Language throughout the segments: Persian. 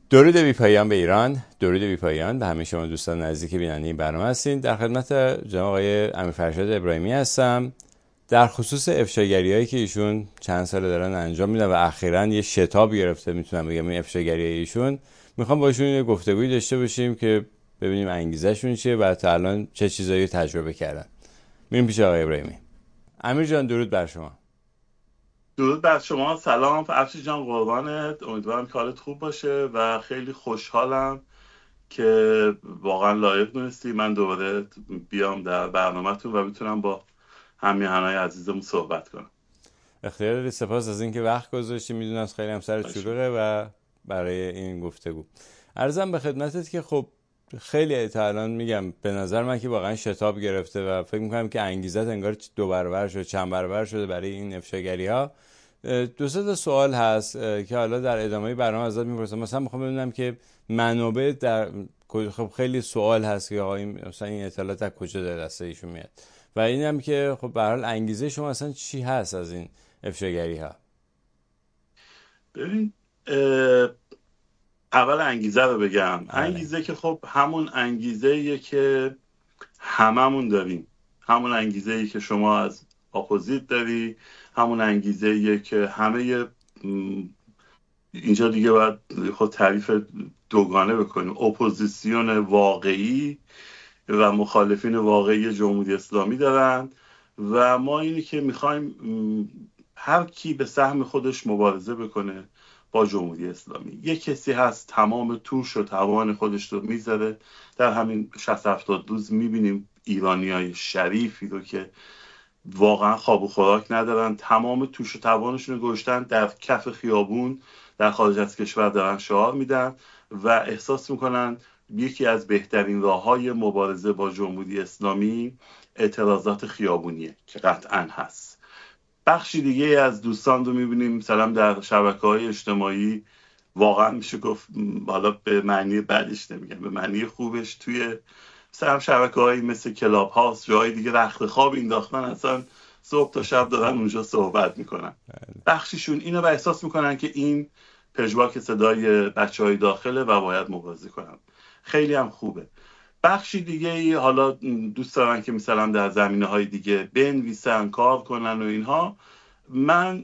درود بی پایان به ایران، درود بی پایان به همه شما دوستان نزدیک بیننده این برنامه هستین. در خدمت جناب آقای امیرفرشاد ابراهیمی هستم در خصوص افشاگری‌هایی که ایشون چند ساله دارن انجام میدن و اخیراً یه شتاب گرفته، میتونم بگم این افشاگری ایشون. میخوام باشون یه گفتگویی داشته باشیم که ببینیم انگیزه‌شون چیه و تا الان چه چیزایی تجربه کردن. میریم پیش آقای ابراهیمی. امیر جان درود بر شما. درود بر شما. سلام افشی جان، قربانت. امیدوارم که حالت خوب باشه و خیلی خوشحالم که واقعا لایق دونستی من دوباره بیام در برنامه‌تون و بتونم با همیهنای عزیزمون صحبت کنم. اختیار داری، سپاس از اینکه وقت گذاشتی. میدونم خیلی هم سر شلوغه و برای این گفتگو عرضم به خدمتت که خب خیلی تا الان میگم به نظر من که واقعا شتاب گرفته و فکر میکنم که انگیزت انگار دو برابر شده، چند برابر شده برای این افشاگری ها. دو سه تا سوال هست که حالا در ادامه برنامه ازت میپرسم. مثلا میخوام بدونم که منابع در خب خیلی سوال هست که آقا این مثلا این اطلاعات از کجا در دست ایشون میاد و اینم که خب به هر حال انگیزه شما اصلا چی هست از این افشاگری ها؟ ببین، اول انگیزه رو بگم. انگیزه که خب همون انگیزه‌ایه که هممون داریم، همون انگیزه‌ای که شما از اپوزیت داری، همون انگیزه‌ایه که همه اینجا دیگه باید خود تعریف دوگانه بکنیم. اپوزیسیون واقعی و مخالفین واقعی جمهوری اسلامی دارن و ما اینی که میخوایم هر کی به سهم خودش مبارزه بکنه با جمهوری اسلامی. یک کسی هست تمام توش و توان خودش رو میذاره. در همین 60-70 روز میبینیم ایرانیای شریفی رو که واقعا خواب و خوراک ندارن، تمام توش و توانشون رو گذاشتن در کف خیابون در خارج از کشور، دارن شعار میدن و احساس میکنن یکی از بهترین راههای مبارزه با جمهوری اسلامی اعتراضات خیابونیه که قطعا هست. بخشی دیگه از دوستان رو میبینیم مثلا در شبکه‌های اجتماعی، واقعا میشه گفت، حالا به معنی بعدش نمیگم، به معنی خوبش، توی مثلا شبکه‌هایی مثل کلاب هاست، جای دیگه رخت خواب انداختن، اصلا صبح تا شب دارن اونجا صحبت میکنن. بخشیشون اینو و احساس میکنن که این پژواک صدای بچهای داخله و باید مبارزه کنن. خیلی هم خوبه. بخشی دیگه ای حالا دوست دارن که مثلا در زمینه‌های دیگه بنویسن، کار کنن و اینها. من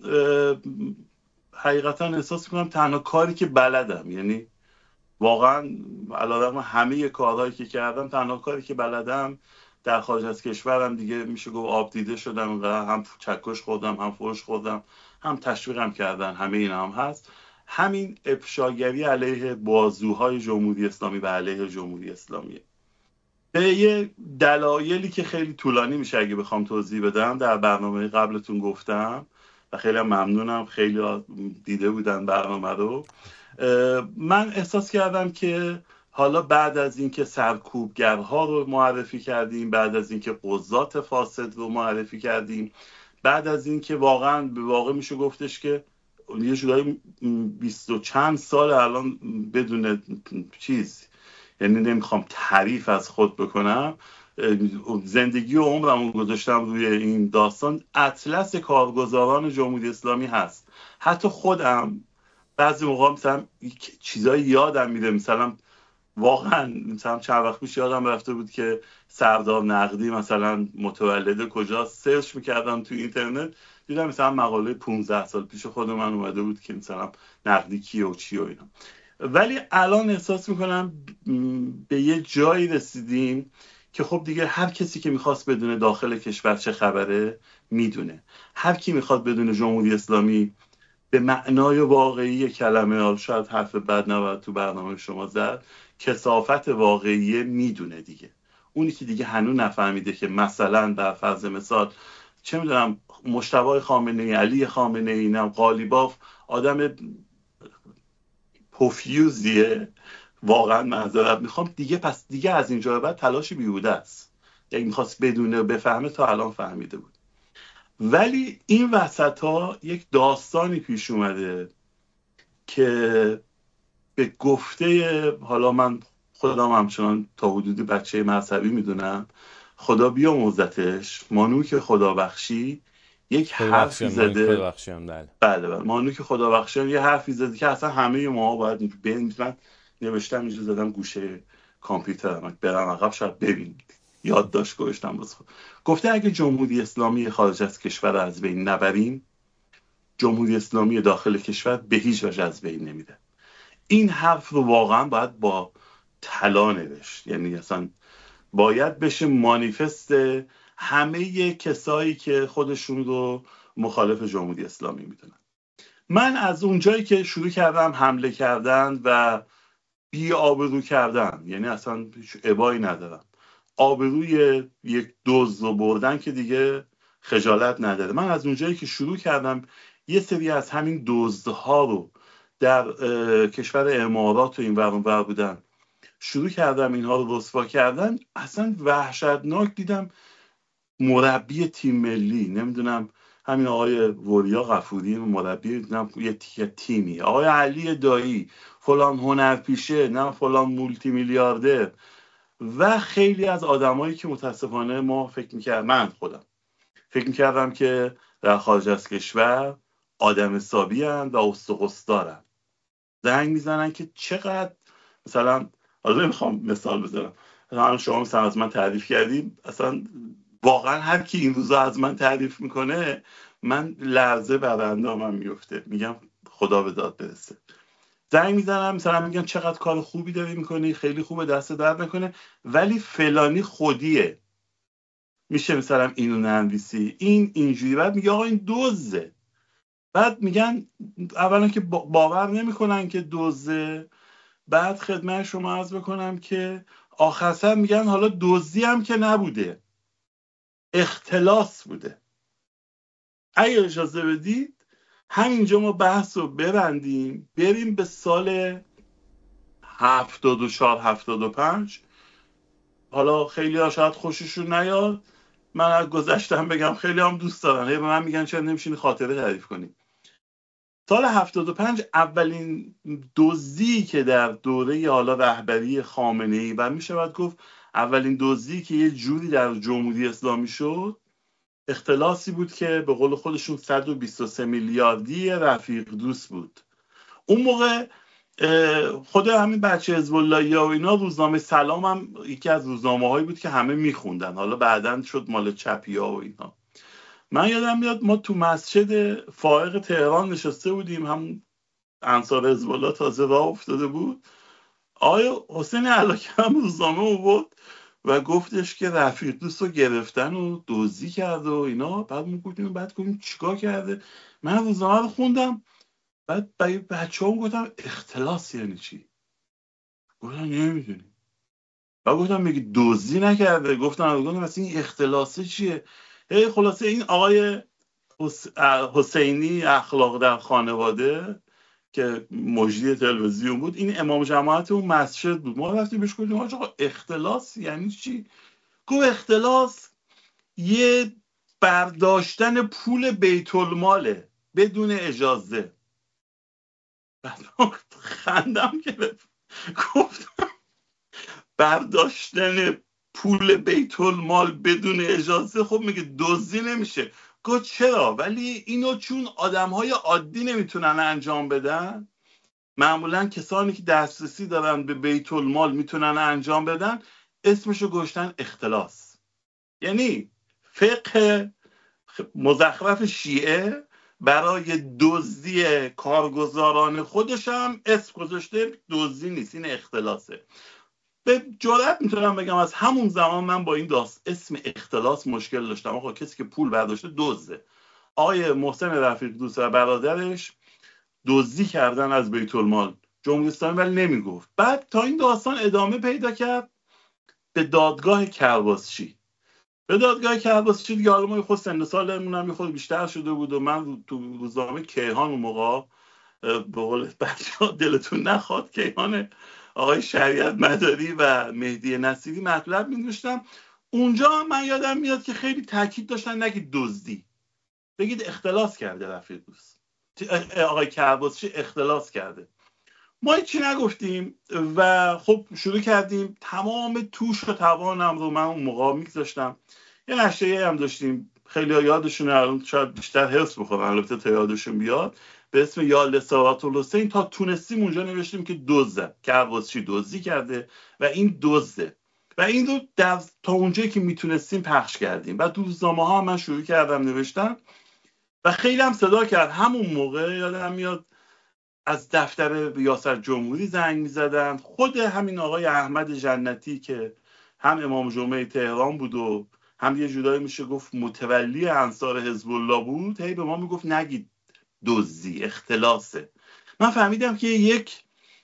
حقیقتا احساس میکنم تنها کاری که بلدم، یعنی واقعا علیرغم همه کارهایی که کردم، تنها کاری که بلدم در خارج از کشورم دیگه میشه گفت آب دیده شدم و هم چکش خوردم، هم فوش خوردم، هم تشویقم کردن، همه این هم هست. همین افشاگری علیه بازوهای جمهوری اسلامی و علیه جمهوری اسلامیه. به یه دلایلی که خیلی طولانی میشه اگه بخوام توضیح بدم، در برنامه قبلتون گفتم و خیلی ممنونم، خیلی دیده بودن برنامه رو. من احساس کردم که حالا بعد از اینکه سرکوبگرها رو معرفی کردیم، بعد از اینکه قضات فاسد رو معرفی کردیم، بعد از اینکه واقعا به واقع میشه گفتش که یه جورایی 20 و چند سال الان بدون چیز، یعنی نمیخوام تعریف از خود بکنم، زندگی و عمرمو گذاشتم روی این داستان. اطلس کارگزاران جمهوری اسلامی هست. حتی خودم بعضی موقع مثلا چیزایی یادم میره، مثلا واقعا مثلا چند وقت پیش یادم رفته بود که سردار نقدی مثلا متولد کجا، سرچ میکردم تو اینترنت، دیدم مثلا مقاله 15 سال پیش خود من اومده بود که مثلا نقدی کیه و چی و اینا. ولی الان احساس میکنم به یه جایی رسیدیم که خب دیگه هر کسی که میخواست بدونه داخل کشور چه خبره میدونه. هر کی میخواد بدونه جمهوری اسلامی به معنای واقعی کلمه، حالا شاید حرف بد نباید تو برنامه شما زد، کثافت واقعی میدونه دیگه. اونی که دیگه هنوز نفهمیده که مثلا بر فرض مثال چه میدونم مجتبی خامنه‌ای، علی خامنه‌ای، نم قالیباف آدم پوفیوزیه، واقعا معذرت میخوام دیگه، پس دیگه از اینجا به بعد تلاش بیهوده است. یعنی میخواست بدونه و بفهمه تا الان فهمیده بود. ولی این وسط ها یک داستانی پیش اومده که به گفته، حالا من خودم همچنان تا حدودی بچه مذهبی میدونم، خدا بیامرزتش، مانو که خدا بخشی، یک حرفی زده. بله مانوک خدابخشیان یه حرفی زده که اصلا همه ما باید ببینن. نوشتم اینجا زدم گوشه کامپیوترم، برم عقب شاید ببینید، یادداشت گذاشتم واسه خودم. گفته اگه جمهوری اسلامی خارج از کشور از بین نبریم، جمهوری اسلامی داخل کشور به هیچ وجه از بین نمیره. این حرف رو واقعا باید با طلا نوشت، یعنی اصلا باید بشه مانیفست همه کسایی که خودشون رو مخالف جمهوری اسلامی میدونن. من از اونجایی که شروع کردم حمله کردن و بی آبرو کردن، یعنی اصلا هیچ ابایی ندارم، آبروی یک دزد رو بردن که دیگه خجالت نداره. من از اونجایی که شروع کردم یه سری از همین دزدها رو در کشور امارات و این ور اون ور بودن شروع کردم اینها رو رسوا کردن، اصلا وحشتناک دیدم. مربی تیم ملی، نمیدونم همین آقای وریا غفوری مربی، دیدم یه تیمی، آقای علی دایی فلان هنرپیشه، نه فلان مولتی میلیاردر، و خیلی از آدمایی که متاسفانه ما من خودم فکر میکردم که در خارج از کشور آدم حسابی هستند و استقصدارن، زنگ میزنن که چقدر مثلا، حالا نمیخوام مثال بزنم، مثلا شما مثلا از من تعریف کردیم، اصلا واقعا هر کی این روزا از من تعریف میکنه من لرزه بر اندامم میفته، میگم خدا به داد برسه. زنگ میزنم مثلا میگم چقدر کار خوبی داری میکنی، خیلی خوبه، دست درد نکنه، ولی فلانی خودیه، میشه مثلا اینو ننویسی، این اینجوری. بعد میگه آقا این دزده. بعد میگن اولا که باور نمیکنن که دزده، بعد خدمت شما عرض بکنم که آخرسر میگن حالا دزدی هم که نبوده، اختلاس بوده. اگه اجازه بدید همینجا ما بحث رو ببندیم، بریم به سال 74-75. حالا خیلی ها شاید خوششون نیاد، من از گذشتم بگم، خیلی هم دوست دارن، به من میگن چرا نمیشینی خاطره تعریف کنی. سال 75 اولین دزدی که در دوره حالا رهبری خامنه‌ای و میشه باید گفت اولین دزدی که یه جوری در جمهوری اسلامی شد، اختلاسی بود که به قول خودشون 123 میلیاردی رفیق دوست بود. اون موقع خود همین بچه حزب اللهی و اینا، روزنامه سلام هم یکی از روزنامه هایی بود که همه میخوندن، حالا بعداً شد مال چپی ها و اینا. من یادم میاد ما تو مسجد فائق تهران نشسته بودیم، هم انصار حزب الله تازه راه افتاده بود، آقای حسین علاکرم روزنامه آورد و گفتش که رفیق دوست رو گرفتن و دزدی کرده و اینا. بعد ما گفتیم چیکار کرده؟ من روزنامه رو خوندم، بعد بچه هم گفتم اختلاس یعنی چی؟ گفتم نمیدونی. بعد گفتم میگی دزدی نکرده؟ گفتم مثلا این اختلاسه چیه؟ خلاصه این آقای حسینی اخلاق در خانواده که مجری تلویزیون بود، این امام جماعت اون مسجد بود. ما رفتیم بهش گفتیم آقا اختلاس یعنی چی؟ گفت اختلاس یه برداشتن پول بیت الماله بدون اجازه. بعد خندم گرفت، گفتم برداشتن پول بیت المال بدون اجازه خب میگه دزدی نمیشه؟ گفت چرا؟ ولی اینو چون آدمهای عادی نمیتونن انجام بدن، معمولا کسانی که دسترسی دارن به بیت المال میتونن انجام بدن، اسمشو گذاشتن اختلاس. یعنی فقه مزخرف شیعه برای دزدی کارگزاران خودش هم اسم گذاشته دزدی نیست، این اختلاسه. به جرئت میتونم بگم از همون زمان من با این اسم اختلاس مشکل داشتم. آقا کسی که پول برداشته دزده. آقای محسن رفیق دوست و برادرش دزدی کردن از بیت المال، جمهوری اسلامی ولی نمیگفت. بعد تا این داستان ادامه پیدا کرد به دادگاه کرباسچی. به دادگاه کرباسچی دیگه حالا ما خود سن سالمون هم خود بیشتر شده بود و من تو روزنامه کیهان اون موقع، به قول بچه‌ها دلتون نخواد، کیهان آقای شریعت مداری و مهدی نصیری مطلب می‌نوشتم. اونجا من یادم میاد که خیلی تاکید داشتن نگید دزدی، بگید اختلاس کرده رفیق دوست، آقای کرباسچی اختلاس کرده. ما هیچی نگفتیم و خب شروع کردیم. تمام توش و توانم رو من اون موقع میگذاشتم. یه نشریه هم داشتیم خیلی ها یادشونه، الان شاید بیشتر حفظ بخورن البته تا یادشون بیاد، به اسم یا لساوات الحسین. تا تونستیم اونجا نوشتیم که دزده، کرباسچی دزدی کرده و این دزده، و این رو تا اونجایی که میتونستیم پخش کردیم. و روزنامه ها من شروع کردم نوشتن و خیلی هم صدا کرد. همون موقع یادم میاد از دفتر ریاست جمهوری زنگ میزدن، خود همین آقای احمد جنتی که هم امام جمعه تهران بود و هم یه جورایی میشه گفت متولی انصار حزب الله بود، هی به ما میگفت نگید دزدی، اختلاسه. من فهمیدم که یک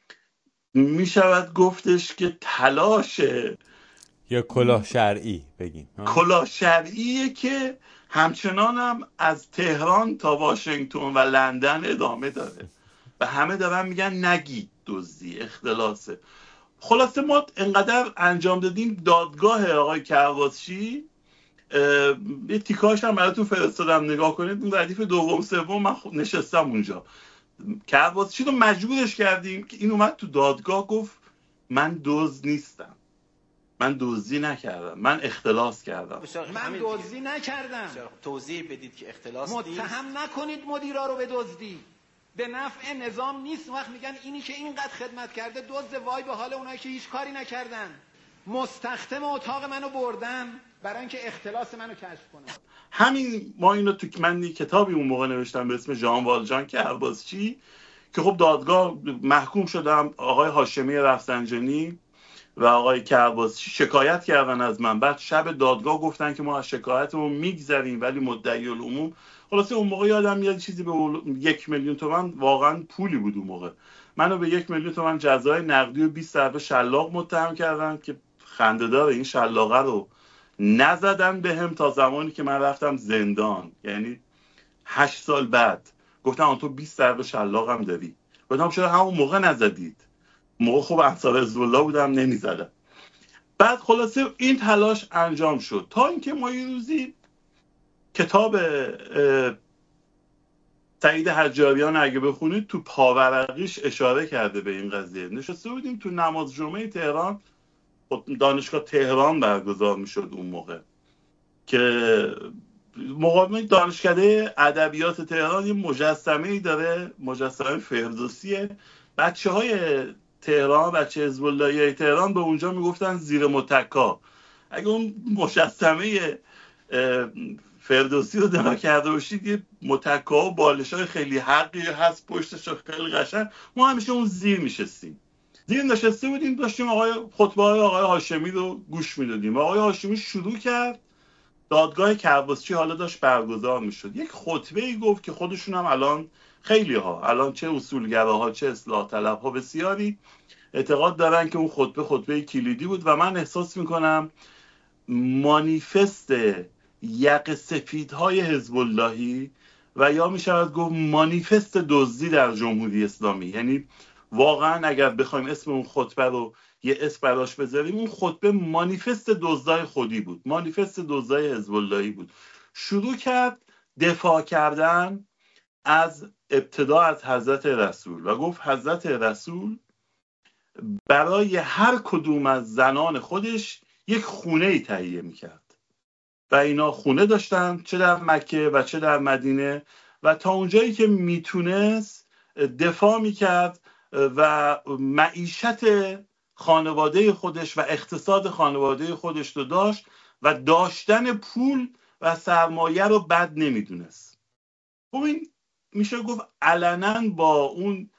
میشود گفتش که تلاشه یا کلاه شرعی بگیم، کلاه شرعیه که همچنان هم از تهران تا واشنگتن و لندن ادامه داره و همه دارن میگن نگید دزدی، اختلاسه. خلاصه ما انقدر انجام دادیم. دادگاه آقای کرباسچی یه تیکاش هم براتون فرستادم، نگاه کنید. اون ردیف دوم سوم من نشستم اونجا. کرباسچی رو مجبورش کردیم که این اومد تو دادگاه گفت من دزد نیستم، من دزدی نکردم، من اختلاس کردم. من دزدی نکردم. توضیح بدید که اختلاس نیست. متهم نکنید مدیرا رو به دزدی، به نفع نظام نیست. وقت میگن اینی که اینقدر خدمت کرده دزد، وای به حال اونایی که هیچ کاری نکردن. مستخدم اتاق منو بردن برای اینکه اختلاس منو کشف کنن. همین ما اینو تو من کتابی اون موقع نوشتم به اسم ژان والژان کرباسچی که خب دادگاه محکوم شدم. آقای هاشمی رفسنجانی و آقای کرباسچی شکایت کردن از من. بعد شب دادگاه گفتن که ما از شکایتمون میگذریم ولی مدعی العموم. خلاصه اون موقع یادم میاد چیزی به 1,000,000 تومان واقعا پولی بود اون موقع. منو به 1,000,000 تومان جزای نقدی و 20 ضربه شلاق متهم کردن که خنده‌دار این شلاقه رو نزدن بهم تا زمانی که من رفتم زندان، یعنی 8 سال بعد. گفتن تو 20 ضربه شلاق هم داری. گفتم چرا همون موقع نزدید؟ موقع خوب انصار حزب الله بودم نمیزدم. بعد خلاصه این تلاش انجام شد تا اینکه ما یه روزی کتاب سعید حجاریان اگه بخونید تو پاورقیش اشاره کرده به این قضیه. نشسته بودیم تو نماز جمعه تهران، دانشگاه تهران برگزار میشد اون موقع که مقابل دانشکده ادبیات تهران یه مجسمه‌ای داره، مجسمه فردوسیه. بچه‌های تهران، بچه حزب اللهی تهران به اونجا میگفتن زیر متکا. اگه اون مجسمه فردوسی رو نگاه کرده باشید یه متکا و بالش‌های خیلی حقی هست پشتش، خیلی قشنگ. ما همیشه اون زیر میشستیم. زیر نشسته بودیم، داشتیم خطبه آقای هاشمی رو گوش میدادیم. آقای هاشمی شروع کرد. دادگاه کرباسچی حالا داشت برگزار میشد. یک خطبه‌ای گفت که خودشون هم الان خیلی ها، الان چه اصولگراها چه اصلاح طلبها بسیاری اعتقاد دارن که اون خطبه کلیدی بود و من احساس میکنم مانیفست یق سفیدهای حزب اللهی و یا میشود گفت مانیفست دزدی در جمهوری اسلامی. یعنی واقعا اگر بخوایم اسم اون خطبه رو یه اسم براش بذاریم، اون خطبه مانیفست دزدای خودی بود، مانیفست دزدای حزب اللهی بود. شروع کرد دفاع کردن از ابتدا از حضرت رسول و گفت حضرت رسول برای هر کدوم از زنان خودش یک خونه‌ای تهیه میکرد و اینا خونه داشتن چه در مکه و چه در مدینه و تا اونجایی که میتونست دفاع میکرد و معیشت خانواده خودش و اقتصاد خانواده خودش رو داشت و داشتن پول و سرمایه رو بد نمیدونست. خب این میشه گفت علنا با اون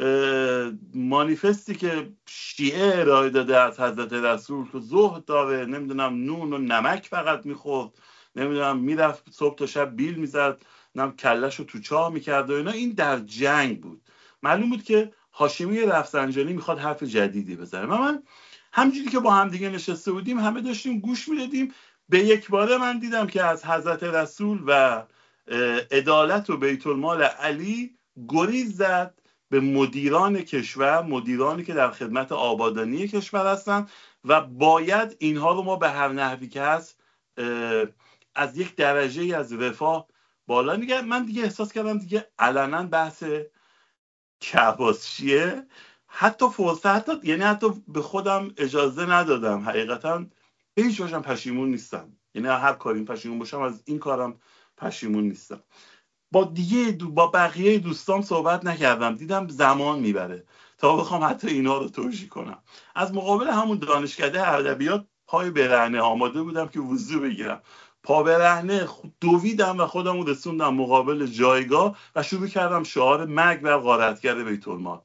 مانیفستی که شیعه ارائه داده از حضرت رسول که زهد داره، نمیدونم نون و نمک فقط میخورد، نمیدونم میرفت صبح تا شب بیل میزد، نمیدونم کلش رو تو چاه میکرد و اینا، این در جنگ بود. معلوم بود که هاشمی رفسنجانی میخواد حرف جدیدی بزنه و من همینجوری که با هم دیگه نشسته بودیم همه داشتیم گوش میدادیم. به یک باره من دیدم که از حضرت رسول و عدالت و بیت المال علی گریز زد به مدیران کشور، مدیرانی که در خدمت آبادانی کشور هستن و باید اینها رو ما به هر نحوی که هست از یک درجه از رفاه بالا نگه. من دیگه احساس کردم دیگه علنا بحث کرباسچیه، حتی یعنی حتی به خودم اجازه ندادم، حقیقتا به هیچ وجه پشیمون نیستم. یعنی هر کاری پشیمون باشم از این کارم پشیمون نیستم. با بقیه دوستام صحبت نکردم، دیدم زمان میبره تا بخوام حتی اینا رو توجیه کنم. از مقابل همون دانشکده ادبیات پای برهنه آماده بودم که وضو بگیرم، پا برهنه دویدم و خودم رو رسوندم مقابل جایگاه و شروع کردم شعار مرگ بر غارتگر بیت المال.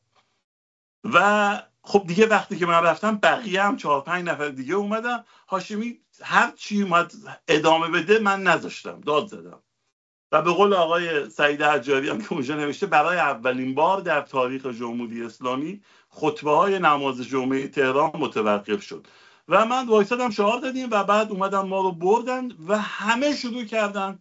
و خب دیگه وقتی که من رفتم بقیه هم 4-5 نفر دیگه اومدن. هاشمی هر چی اومد ادامه بده من نذاشتم، داد زدم و به قول آقای سعید حجاری هم که اونجا نوشته برای اولین بار در تاریخ جمهوری اسلامی خطبه های نماز جمعه تهران متوقف شد و من وایسادم شعار دادیم و بعد اومدن ما رو بردن و همه شروع کردن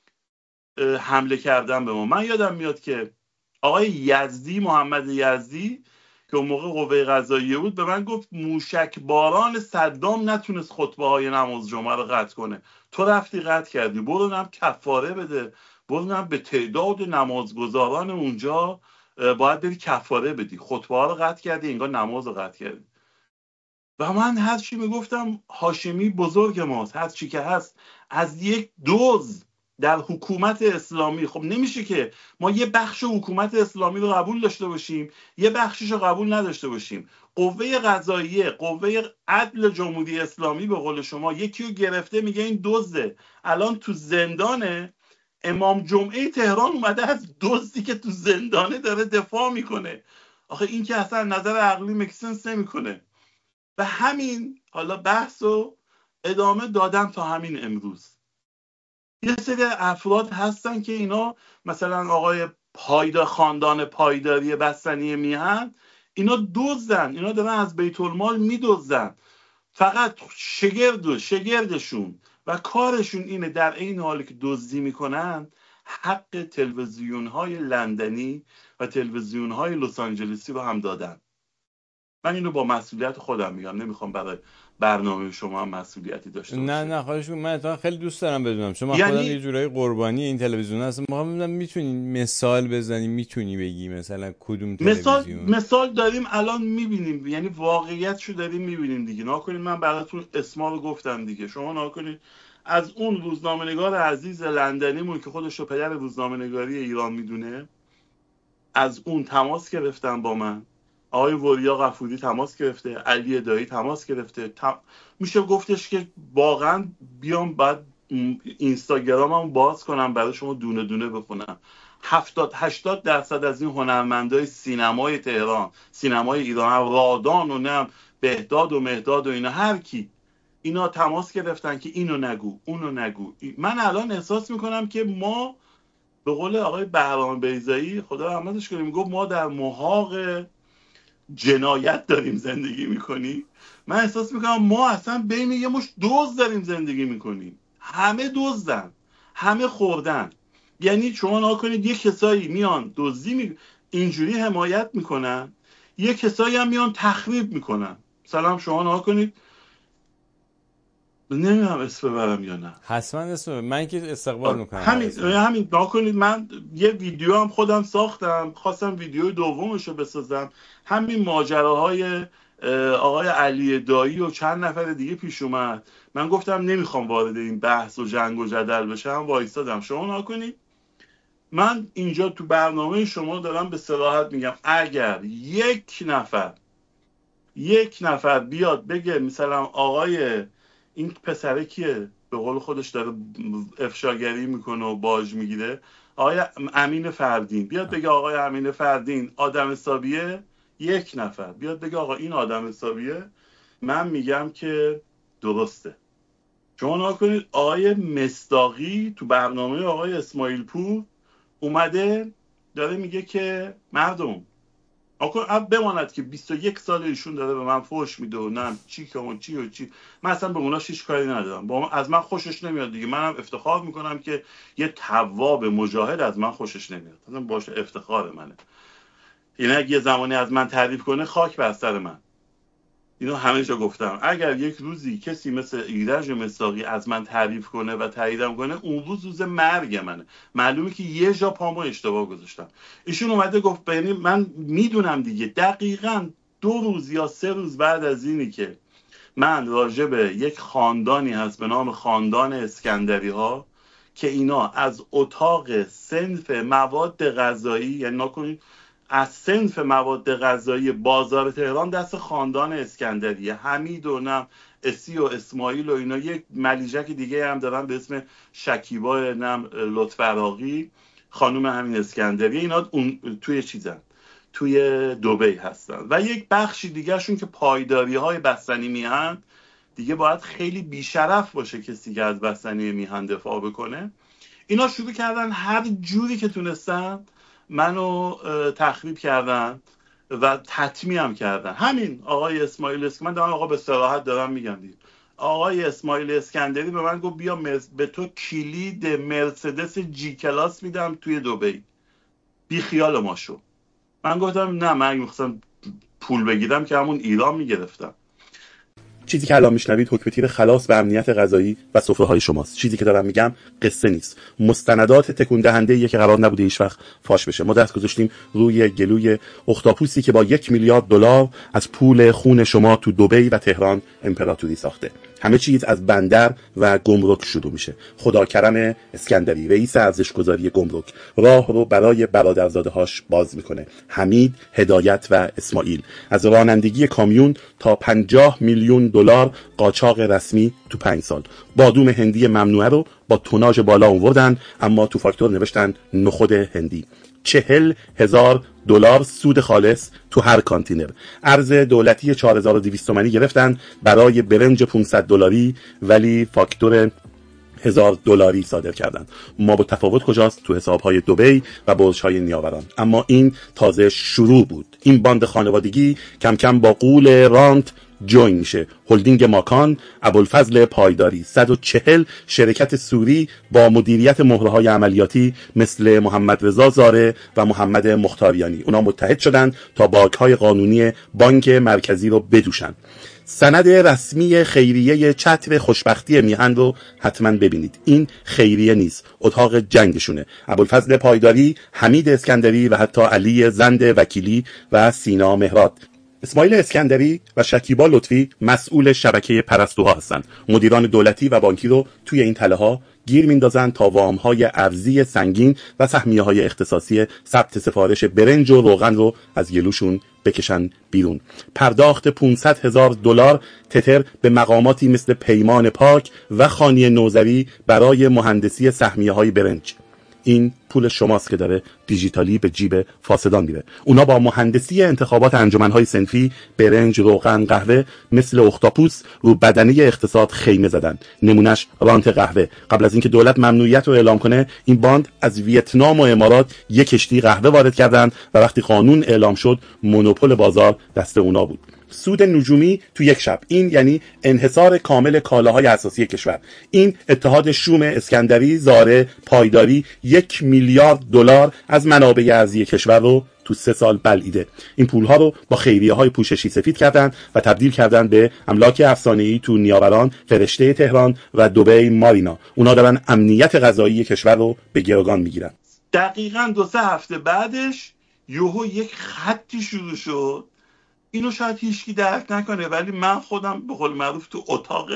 حمله کردن به ما. من یادم میاد که آقای یزدی، محمد یزدی که اون موقع قوه قضاییه بود، به من گفت موشک باران صدام نتونست خطبه های نماز جمعه رو قطع کنه، تو رفتی قطع کردی، برو هم کفاره بده، برو هم به تعداد نمازگزاران اونجا باید بری کفاره بدی، خطبه ها رو قطع کردی انگار نماز رو قطع کردی. و من هر چی میگفتم هاشمی بزرگ ماست، هر چی که هست از یک دوز در حکومت اسلامی. خب نمیشه که ما یه بخش حکومت اسلامی رو قبول داشته باشیم یه بخشش رو قبول نداشته باشیم. قوه قضاییه، قوه عدل جمهوری اسلامی به قول شما یکی رو گرفته میگه این دزده، الان تو زندانه. امام جمعه تهران اومده از دزدی که تو زندانه داره دفاع میکنه. آخه این که اصلا نظر عقلی مکسنس نمیکنه. و همین حالا بحث رو ادامه دادم تا همین امروز. یه سری افراد هستن که اینا مثلا آقای خاندان پایداری بستنی میهن، اینا دزدن، اینا دارن از بیت المال میدزدن، فقط شگردشون و کارشون اینه در این حالی که دزدی میکنن حق تلویزیون های لندنی و تلویزیون های لس آنجلسی رو هم دادن. من اینو با مسئولیت خودم میگم، نمیخوام برای برنامه شما هم مسئولیتی داشته باشه. نه خواهش می‌کنم، من اتفاقا خیلی دوست دارم بدونم، چون یعنی خودم یه جورایی قربانی این تلویزیون هستم. می‌خوام بدونم میتونی مثال بزنی، میتونی بگی مثلا کدوم تلویزیون؟ مثال داریم الان میبینیم، یعنی واقعیتشو داریم میبینیم دیگه. ناکنید من براتون اسما رو گفتم دیگه، شما ناکنید از اون روزنامه‌نگار عزیز لندنیمون که خودش رو پدر روزنامه‌نگاری ایران میدونه، از اون تماس گرفتن با من. آقای وریا غفوری تماس گرفته، علی دایی تماس گرفته. میشه گفتش که واقعا بیام بعد اینستاگرامم باز کنم برای شما دونه دونه بخونم. 70-80% از این هنرمندای سینمای تهران، سینمای ایران، رادان و نم بهداد و مهداد و اینا، هر کی، اینا تماس گرفتن که اینو نگو اونو نگو. من الان احساس میکنم که ما به قول آقای بهرام بیضایی خدا رحمتش کنه میگفت ما در محاق جنایت داریم زندگی میکنیم. من احساس میکنم ما اصلا بین یه مش دزد داریم زندگی میکنیم. همه دزدن، همه خوردن. یعنی شما نگاه کنید یه کسایی میان دزدی اینجوری حمایت میکنن، یه کسایی هم میان تخریب میکنن. مثلا شما نگاه کنید، نمیدونم اسم ببرم یا نه، حتما اسم من که استقبال میکنم. همین ناکنید. من یه ویدیو هم خودم ساختم، خواستم ویدیو دومشو بسازم. همین ماجراهای آقای علی دایی و چند نفر دیگه پیش اومد. من گفتم نمیخوام وارد این بحث و جنگ و جدل بشم، وایسادم. شما ناکنید من اینجا تو برنامه شما دارم به صراحت میگم اگر یک نفر بیاد بگه مثلا آقای این پسره کیه به قول خودش داره افشاگری میکنه و باج میگیره، آقای امین فردین بیاد بگه آقای امین فردین آدم حسابیه، یک نفر بیاد بگه آقا این آدم حسابیه، من میگم که درسته. شما نگاه کنید آقای مصداقی تو برنامه آقای اسماعیل پور اومده داره میگه که مردم بماند که 21 سال ایشون داره به من فحش میده و نه چی که اون چی و چی. من اصلا به اوناش هیچ کاری ندارم، از من خوشش نمیاد دیگه. منم افتخار میکنم که یه تواب مجاهد از من خوشش نمیاد، اصلا باشه افتخار منه. این اگه یه زمانی از من تعریف کنه خاک بر سر من. اینو همه جا گفتم، اگر یک روزی کسی مثل ایرج مصداقی از من تعریف کنه و تاییدم کنه، اون روز مرگ منه. معلومه که یه جا پامو اشتباه گذاشتم. ایشون اومده گفت یعنی من میدونم دیگه دقیقاً 2 روز یا 3 روز بعد از اینی که من راجع به یک خاندانی هست به نام خاندان اسکندری ها که اینا از اتاق صنف مواد غذایی، یعنی نکنید از صنف مواد غذایی بازار تهران دست خاندان اسکندریه، حمید و نم اسی و اسماعیل و اینا، یک ملیجک دیگه هم دارن به اسم شکیبا نم لطف‌عراقی، خانم همین اسکندری، اینا اون توی چیزن، توی دبی هستن. و یک بخشی دیگه شون که پایداری های بستنی میهن، دیگه باید خیلی بیشرف باشه کسی که از بستنی میهن دفاع بکنه. اینا شروع کردن هر جوری که تونستن منو تخریب کردن و تطمیع هم کردن. همین آقای اسماعیل اسکندری، من دارم آقا به صراحت دارم میگم دیگه، آقای اسماعیل اسکندری به من گفت بیا به تو کلید مرسدس جی کلاس میدم توی دبی، بی خیال ما شو. من گفتم نه، من میخواستم پول بگیرم که همون ایران میگرفتم. چیزی که الان میشنوید حکم تیر خلاص به امنیت غذایی و سفره‌های شماست. چیزی که دارم میگم قصه نیست، مستندات تکون دهنده‌ایه که قرار نبوده هیچ وقت فاش بشه. ما دست گذاشتیم روی گلوی اختاپوسی که با $1 میلیارد از پول خون شما تو دبی و تهران امپراتوری ساخته. همه چیز از بندر و گمرک شروع میشه. خداکرم اسکندری، رئیس ارزشگذاری گمرک، راه رو برای برادرزاده‌هاش باز میکنه. حمید، هدایت و اسماعیل از رانندگی کامیون تا $50 میلیون قاچاق رسمی تو 5 سال. بادوم هندی ممنوعه رو با توناژ بالا آوردن، اما تو فاکتور نوشتن نخود هندی. $40,000 سود خالص تو هر کانتینر. ارز دولتی 4200 تومانی گرفتن برای برنج $500 ولی فاکتور $1000 صادر کردن. ما با تفاوت کجاست؟ تو حساب‌های دبی و برج‌های نیاوران. اما این تازه شروع بود. این باند خانوادگی کم کم با غول رانت جوین میشه. هلدینگ ماکان، ابوالفضل پایداری، 140 شرکت سوری با مدیریت مهره‌های عملیاتی مثل محمد رضا زاره و محمد مختاریانی، اونا متحد شدن تا باگ‌های قانونی بانک مرکزی رو بدوشن. سند رسمی خیریه چتر خوشبختی میهن رو حتما ببینید. این خیریه نیست، اتاق جنگشونه. ابوالفضل پایداری، حمید اسکندری و حتی علی زند وکیلی و سینا مهراد. اسماعیل اسکندری و شکیبا لطفی مسئول شبکه پرستوها هستن. مدیران دولتی و بانکی رو توی این تله‌ها گیر میندازن تا وام‌های ارزی سنگین و سهمیه‌های اختصاصی ثبت سفارش برنج و روغن رو از گلوشون بکشن بیرون. پرداخت $500,000 تتر به مقاماتی مثل پیمان پاک و خانی نوذری برای مهندسی سهمیه‌های برنج. این پول شماست که داره دیجیتالی به جیب فاسدان میره. اونا با مهندسی انتخابات انجمنهای صنفی برنج، روغن، قهوه مثل اختاپوس رو بدنه اقتصاد خیمه زدن. نمونش رانت قهوه. قبل از اینکه دولت ممنوعیت رو اعلام کنه، این باند از ویتنام و امارات یک کشتی قهوه وارد کردن و وقتی قانون اعلام شد مونوپول بازار دست اونا بود. سود نجومی تو یک شب، این یعنی انحصار کامل کالاهای اساسی کشور. این اتحاد شوم اسکندری زاره پایداری $1 میلیارد از منابع ارزی کشور رو تو 3 سال بلعیده. این پولها رو با خیریه‌های پوششی سفید کردن و تبدیل کردن به املاک افسانه‌ای تو نیاوران، فرشته تهران و دبی مارینا. اونا دارن امنیت غذایی کشور رو به گروگان میگیرن. دقیقاً 2-3 هفته بعدش یهو یک خطی شروع شد. اینو شاید هیچکی درک نکنه ولی من خودم به قول معروف تو اتاق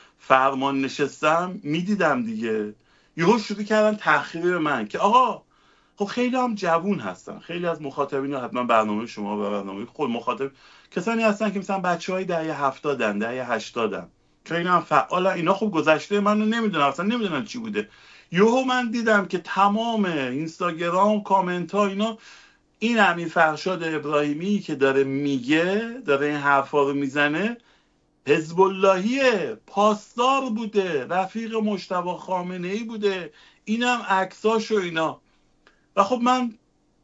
فرمان نشستم میدیدم دیگه. یهو شروع کردن تخریب من که آقا خب خیلی هم جوون هستن، خیلی از مخاطبین حتما برنامه شما و برنامه خود مخاطب کسانی هستن که مثلا بچهای دهه 70 دهه 80 خیلی هم فعالن. اینا خب گذشته منو نمیدونن، اصلا نمیدونن چی بوده. یهو من دیدم که تمام اینستاگرام کامنت ها اینا این امیر فرشاد ابراهیمی که داره میگه، داره این حرفا رو میزنه، حزب اللهیه، پاسدار بوده، رفیق مجتبی خامنه‌ای بوده، اینم عکساش و اینا. و خب من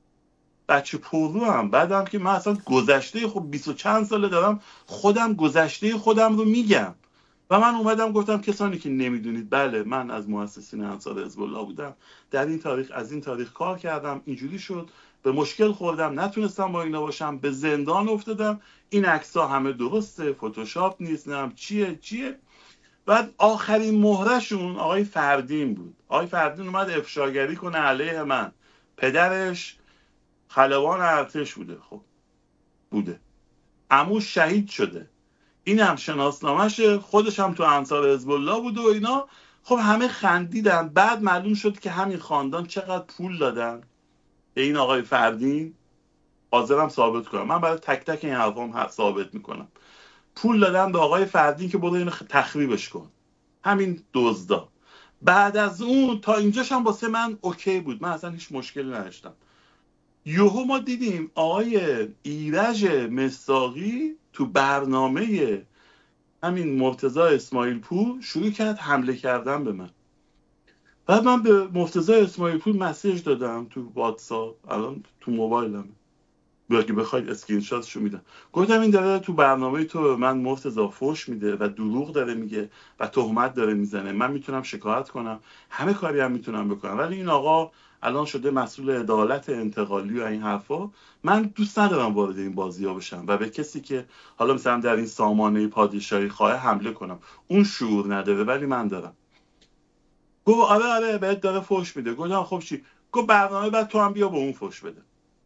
بچه پررو هم، بعدم که من اصلا گذشته خب 20 و چند ساله دارم خودم گذشته خودم رو میگم. و من اومدم گفتم کسانی که نمیدونید، بله من از مؤسسین انصار حزب الله بودم، در این تاریخ از این تاریخ کار کردم، اینجوری شد، به مشکل خوردم، نتونستم با اینا باشم، به زندان افتادم، این عکس‌ها همه درسته، فتوشاپ نیست، نم چیه. بعد آخرین مهرشون آقای فردین بود. آقای فردین اومد افشاگری کنه علیه من. پدرش خلبان ارتش بوده. خب بوده. عموش شهید شده. این هم شناسنامه‌شه، خودش هم تو انصار حزب الله بود و اینا. خب همه خندیدن. بعد معلوم شد که همین خاندان چقدر پول دادن به این آقای فردین. حاضرم ثابت کنم، من برای تک تک این حرفام ثابت میکنم. پول دادن به آقای فردین که برو اینو تخریبش کن، همین دزدا. بعد از اون تا اینجاش هم واسه من اوکی بود، من اصلا هیچ مشکلی نداشتم. یهو ما دیدیم آقای ایرج مصداقی تو برنامه همین مرتضی اسماعیل پور شروع کرد حمله کردن به من. بعد من به مرتضی اسماعیل پور مسیج دادم تو واتساپ، الان تو موبایلم اگه بخواید اسکرین شاتشو میدم. گفتم این داره تو برنامه تو به من مرتضی فحش میده و دروغ داره میگه و تهمت داره میزنه. من میتونم شکایت کنم، همه کاری هم میتونم بکنم، ولی این آقا الان شده مسئول عدالت انتقالی و این حرفا. من دوست ندارم وارد این بازی‌ها بشم و به کسی که حالا مثلا در این سامانه پادشاهی خواه حمله کنم. اون شعور نداره ولی من دارم. گفت آره بهت داره فحش میده. گفتم خب چی؟ گفت برنامه بعد تو هم بیا به اون فحش بده.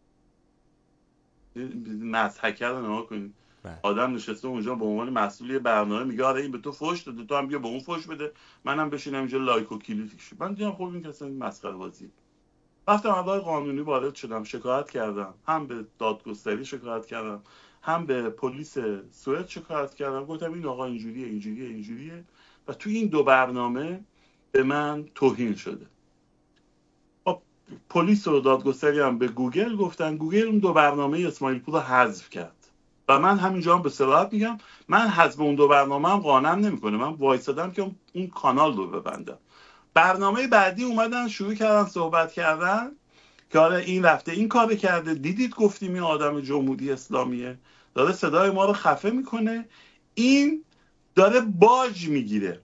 مضحکه رو نگاه کنید. آدم نشسته اونجا به عنوان مسئول برنامه میگه آره این به تو فحش داده، تو هم بیا به اون فحش بده، منم بشینم اینجا لایک و کلیکش. من دیدم خب این کسا مسخره بازی. رفتم اول قانونی وارد شدم، شکایت کردم، هم به دادگستری شکایت کردم، هم به پلیس سوئد شکایت کردم. گفتم این آقا اینجوریه و تو این دو برنامه به من توهین شده. پلیس و دادگستری هم به گوگل گفتن، گوگل اون دو برنامه اسماعیل پور رو حذف کرد و من همینجا هم به صراحت میگم من حذف اون دو برنامه هم قانعم نمیکنه. من وایسادم که اون کانال رو ببندم. برنامه بعدی اومدن شروع کردن صحبت کردن که آره این رفته این کار کرده، دیدید گفتیم این آدم جمهوری اسلامیه، داره صدای ما رو خفه میکنه، این داره باج میگیره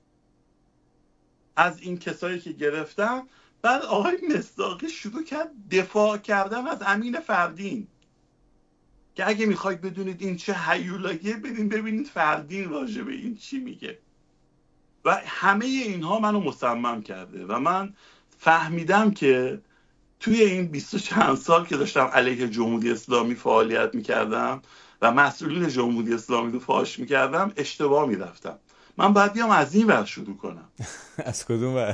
از این کسایی که گرفتن. بعد آقای مصداقی شروع کرد دفاع کردن از امین فردین که اگه میخواید بدونید این چه هیولاییه ببینید فردین راجع به این چی میگه. و همه اینها منو مصمم کرده و من فهمیدم که توی این 20 چند سال که داشتم علیه جمهوری اسلامی فعالیت میکردم و مسئولین جمهوری اسلامی رو فاش میکردم اشتباه میرفتم. من باید بیام از این ور شروع کنم. از کدوم ور؟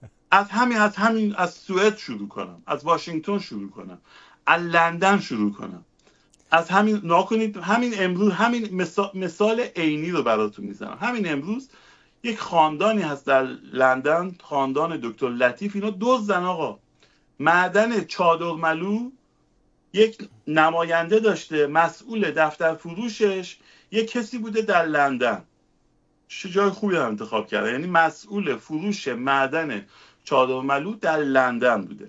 از سوئد شروع کنم، از واشنگتن شروع کنم، از لندن شروع کنم، از همین ناکنید. همین امروز همین مثال عینی رو براتون میزنم. همین امروز یک خاندانی هست در لندن، خاندان دکتر لطیف. اینا دزدن آقا. معدن چادرملو یک نماینده داشته، مسئول دفتر فروشش یک کسی بوده در لندن. چه جای خوبی هم انتخاب کرده، یعنی مسئول فروش معدن چادرملو در لندن بوده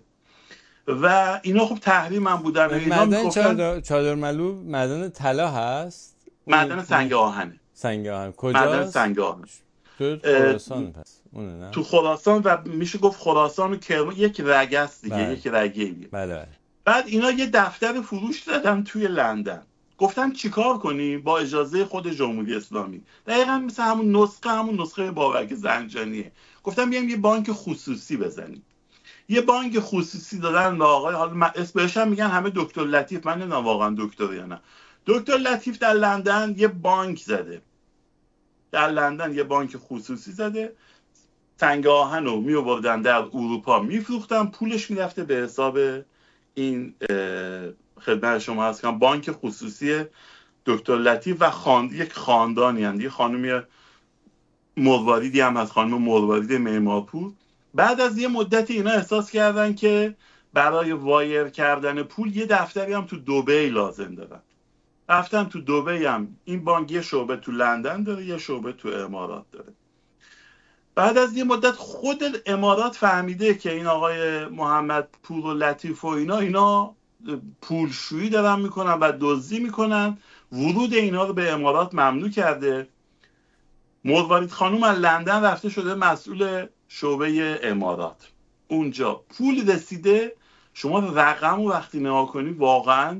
و اینا خب تحریم هم بودن. اینا معدن چادرملو معدن طلا هست؟ معدن سنگ آهنه. سنگ آهن کجاست؟ معدن سنگ آهن تو خراسان پس اونه نه؟ تو خراسان و میشه گفت خراسان و کرمان یک رگه است دیگه. بله. یک رگه‌ایه. بله. بعد اینا یه دفتر فروش دادن توی لندن. گفتن چیکار کنیم؟ با اجازه خود جمهوری اسلامی. دقیقاً مثل همون نسخه بابک زنجانیه. گفتن بیایم یه بانک خصوصی بزنیم. یه بانک خصوصی دادن به آقای، حالا اسمش هم میگن همه دکتر لطیف، من نمیدونم واقعا دکتر یا نه. دکتر لطیف در لندن یه بانک زده. در لندن یه بانک خصوصی زده. سنگ آهن رو میآوردن در اروپا میفروختن، پولش میرفته به حساب این خدمت شما هست که بانک خصوصی دکتر لطیف و یک خاندانی هست. یه خانمی مرواریدی هم از خانم مروارید معمارپور. بعد از یه مدتی اینا احساس کردن که برای وایر کردن پول یه دفتری هم تو دبی لازم دارن. رفتن تو دبی هم این بانک یه شعبه تو لندن داره، یه شعبه تو امارات داره. بعد از یه مدت خود امارات فهمیده که این آقای محمد پور و لطیف و اینا پولشویی دارن میکنن و دزدی میکنن. ورود اینا رو به امارات ممنوع کرده. مروارید خانوم از لندن رفته شده مسئول شعبه امارات. اونجا پول رسیده. شما رقم رو وقتی نگاه کنی واقعا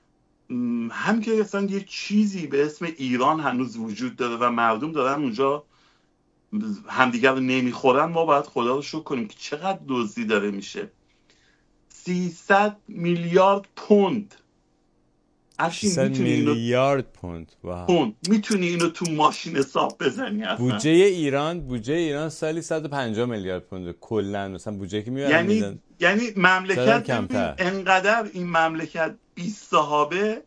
هم که اصلا یه چیزی به اسم ایران هنوز وجود داره و مردم دارن اونجا همدیگر رو نمیخورن. ما باید خدا رو شکر کنیم که چقدر دزدی داره میشه. 300 میلیارد پوند افشین میلیارد پوند. واو. میتونی اینو تو ماشین حساب بزنی اصلا؟ بودجه ایران سالی 150 میلیارد پوند کلا، مثلا بودجه که میبرن یعنی مملکت انقدر این مملکت 20 صحابه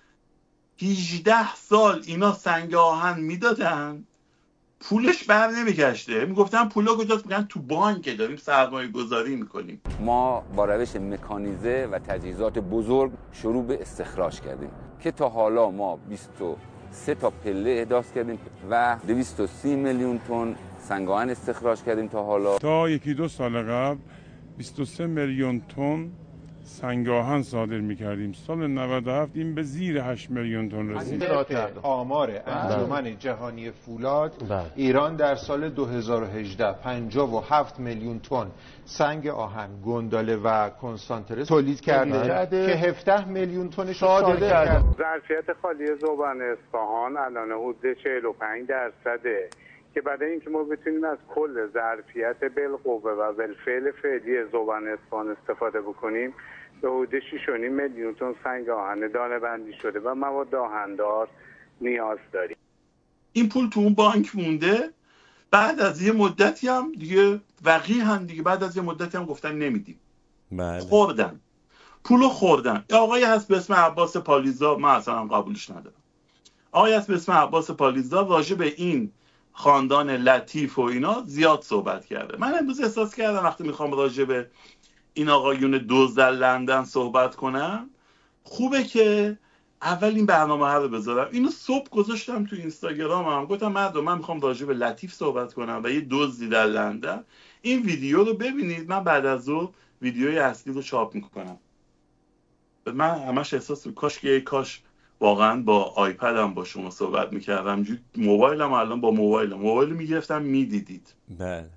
18 سال اینا سنگ آهن میدادن، پولش بر نمیگشته. میگفتن پولا کجاست؟ میگن تو بانک داریم سرمایه گذاری میکنیم. ما با روش مکانیزه و تجهیزات بزرگ شروع به استخراج کردیم که تا حالا ما 23 تا پله احداث کردیم و 230 میلیون تن سنگ آهن استخراج کردیم تا حالا. تا 1-2 سال قبل 23 میلیون تن سنگ آهن صادر می‌کردیم. سال 97 این به زیر 8 میلیون تن رسید. آمار انجمن جهانی فولاد ایران در سال 2018 57 میلیون تن سنگ آهن، گنداله و کنسانتره تولید کرده که 17 میلیون تنش صادر کرده. ظرفیت خالی ذوبان اصفهان الان حدود 45%، که بعد اینکه ما بتونیم از کل ظرفیت بالقوه و بالفعل فعلی ذوبان اصفهان استفاده بکنیم، به حدود 6.5 میلیون تن سنگ آهن دانه بندی شده و مواد آهندار نیاز داریم. این پول تو اون بانک مونده. بعد از یه مدتی هم دیگه بعد از یه مدتی هم گفتن نمیدیم. بله. خوردن پولو خوردن. آقایی هست به اسم عباس پالیزا، من اصلا قبولش ندارم. آقایی هست به اسم عباس پالیزا راجع به این خاندان لطیف و اینا زیاد صحبت کرده. من امروز احساس کردم وقتی میخوام راجع به این آقایون دزد لندن صحبت کنم، خوبه که اول این برنامه رو بذارم. اینو صبح گذاشتم تو اینستاگرامم، گفتم من میخوام راجع به لطیف صحبت کنم و یه دزدی در لندن. این ویدیو رو ببینید، من بعد از ظهر ویدیوی اصلی رو چاپ میکنم. من همش احساس کاش واقعا با آیپدم با شما صحبت میکردم، موبایلم الان با موبایل میگرفتم میدیدید. بله.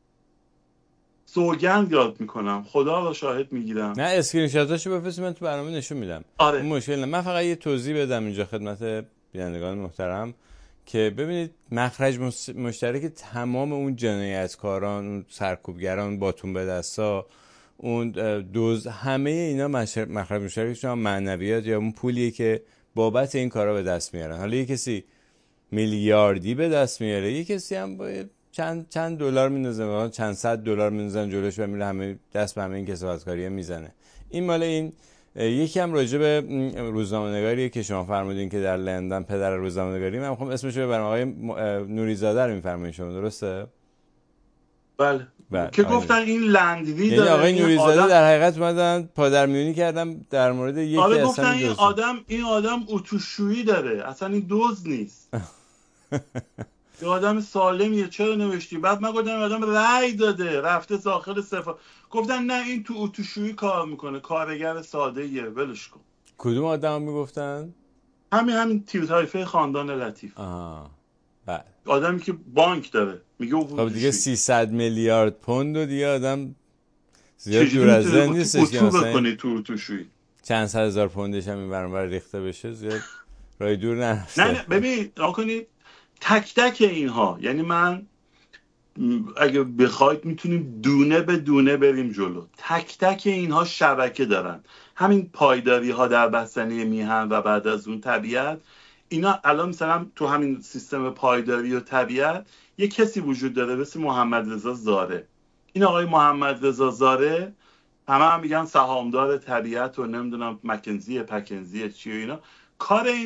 سوگند یاد میکنم، خدا را شاهد میگیرم. نه اسکرین شاتاشو بفرستید من تو برنامه نشون میدم. آره. اون مشکل نه. من فقط یه توضیح بدم اینجا خدمت بینندگان محترم که ببینید مخرج مشترک تمام اون جنایتکاران، اون سرکوبگران، باتون به دستا، اون همه اینا مخرج مشترکشون معنویات یا اون پولیه که بابت این کارا به دست میارن. حالا یه کسی میلیاردی به دست میاره، یه کسی هم با چند دلار میندازه، چند صد دلار میندازن جلوش و میره همه دست به همه این کسافتکاریه میزنه. این مال این. یکی هم راجع به روزنامه‌نگاریه که شما فرمودین که در لندن پدر روزنامه‌نگاری، من میخوام اسمش رو ببرم، آقای نوریزاده رو میفرمایید شما، درسته؟ بله. که گفتن این لندوی یعنی داره. آقای نوریزاده در حقیقت اومدن پادرمیونی کردن در مورد یکی اصلا گفتن این آدم اتوشویی داره، اصلا این دزد نیست. یه آدم سالمیه، چرا نوشتی؟ بعد من گفتم آدم رأی داده رفته داخل سفارت، گفتن نه این تو اتوشویی کار میکنه، کارگر ساده ایه، ولش کن. کدوم آدم میگفتن؟ همین تایفه خاندان لطیف. بله. آدمی که بانک داره میگه خب دیگه 300 میلیارد پوند و دیگه آدم زیاد دور از ذهن نیستش که مثلا تو اتوشویی چند صد هزار پوندش هم این برنامه ریخته بشه، زیاد راه دور نرفته. نه ببین نکنید تک تک اینها، یعنی من اگه بخواید میتونیم دونه به دونه بریم جلو. تک تک اینها شبکه دارن. همین پایداری ها در بستنی میهن و بعد از اون طبیعت، اینا الان مثلا تو همین سیستم پایداری و طبیعت یه کسی وجود داره به اسم محمد رضا زاره. این آقای محمد رضا زاره همه میگن سهامدار طبیعت و نمیدونم پکنزیه چی و اینا. کار این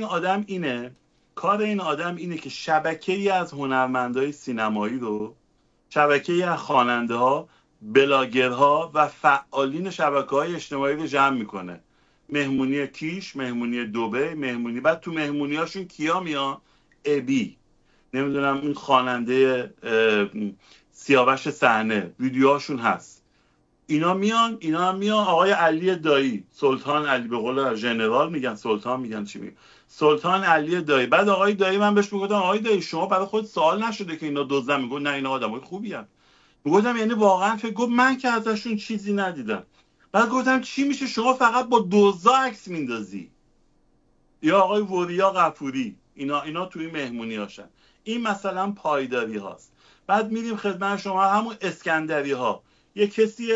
آدم اینه که شبکه‌ای از هنرمندای سینمایی رو، شبکه‌ای از خواننده‌ها، بلاگرها و فعالین شبکه‌های اجتماعی رو جمع میکنه. مهمونی کیش، مهمونی دبی، بعد تو مهمونیاشون کیا میان؟ ابی، نمیدونم این خواننده سیاوش صحنه، ویدیوهاشون هست. اینا میان آقای علی دایی، سلطان علی، به قول ژنرال میگن سلطان، میگن چی میگن، سلطان علی دایی. بعد آقای دایی من بهش میگفتم آقای دایی شما برای خود سوال نشده که اینا دزدن؟ میگه نه اینا آدمای خوبی ان. میگفتم یعنی واقعا فکر گفت من که ازشون چیزی ندیدم. بعد گفتم چی میشه شما فقط با دزدا عکس میندازی؟ یا آقای وریا غفوری، اینا توی مهمونی هاشن. این مثلا پایداری هاست. بعد میریم خدمت شما همون اسکندری ها، یه کسیه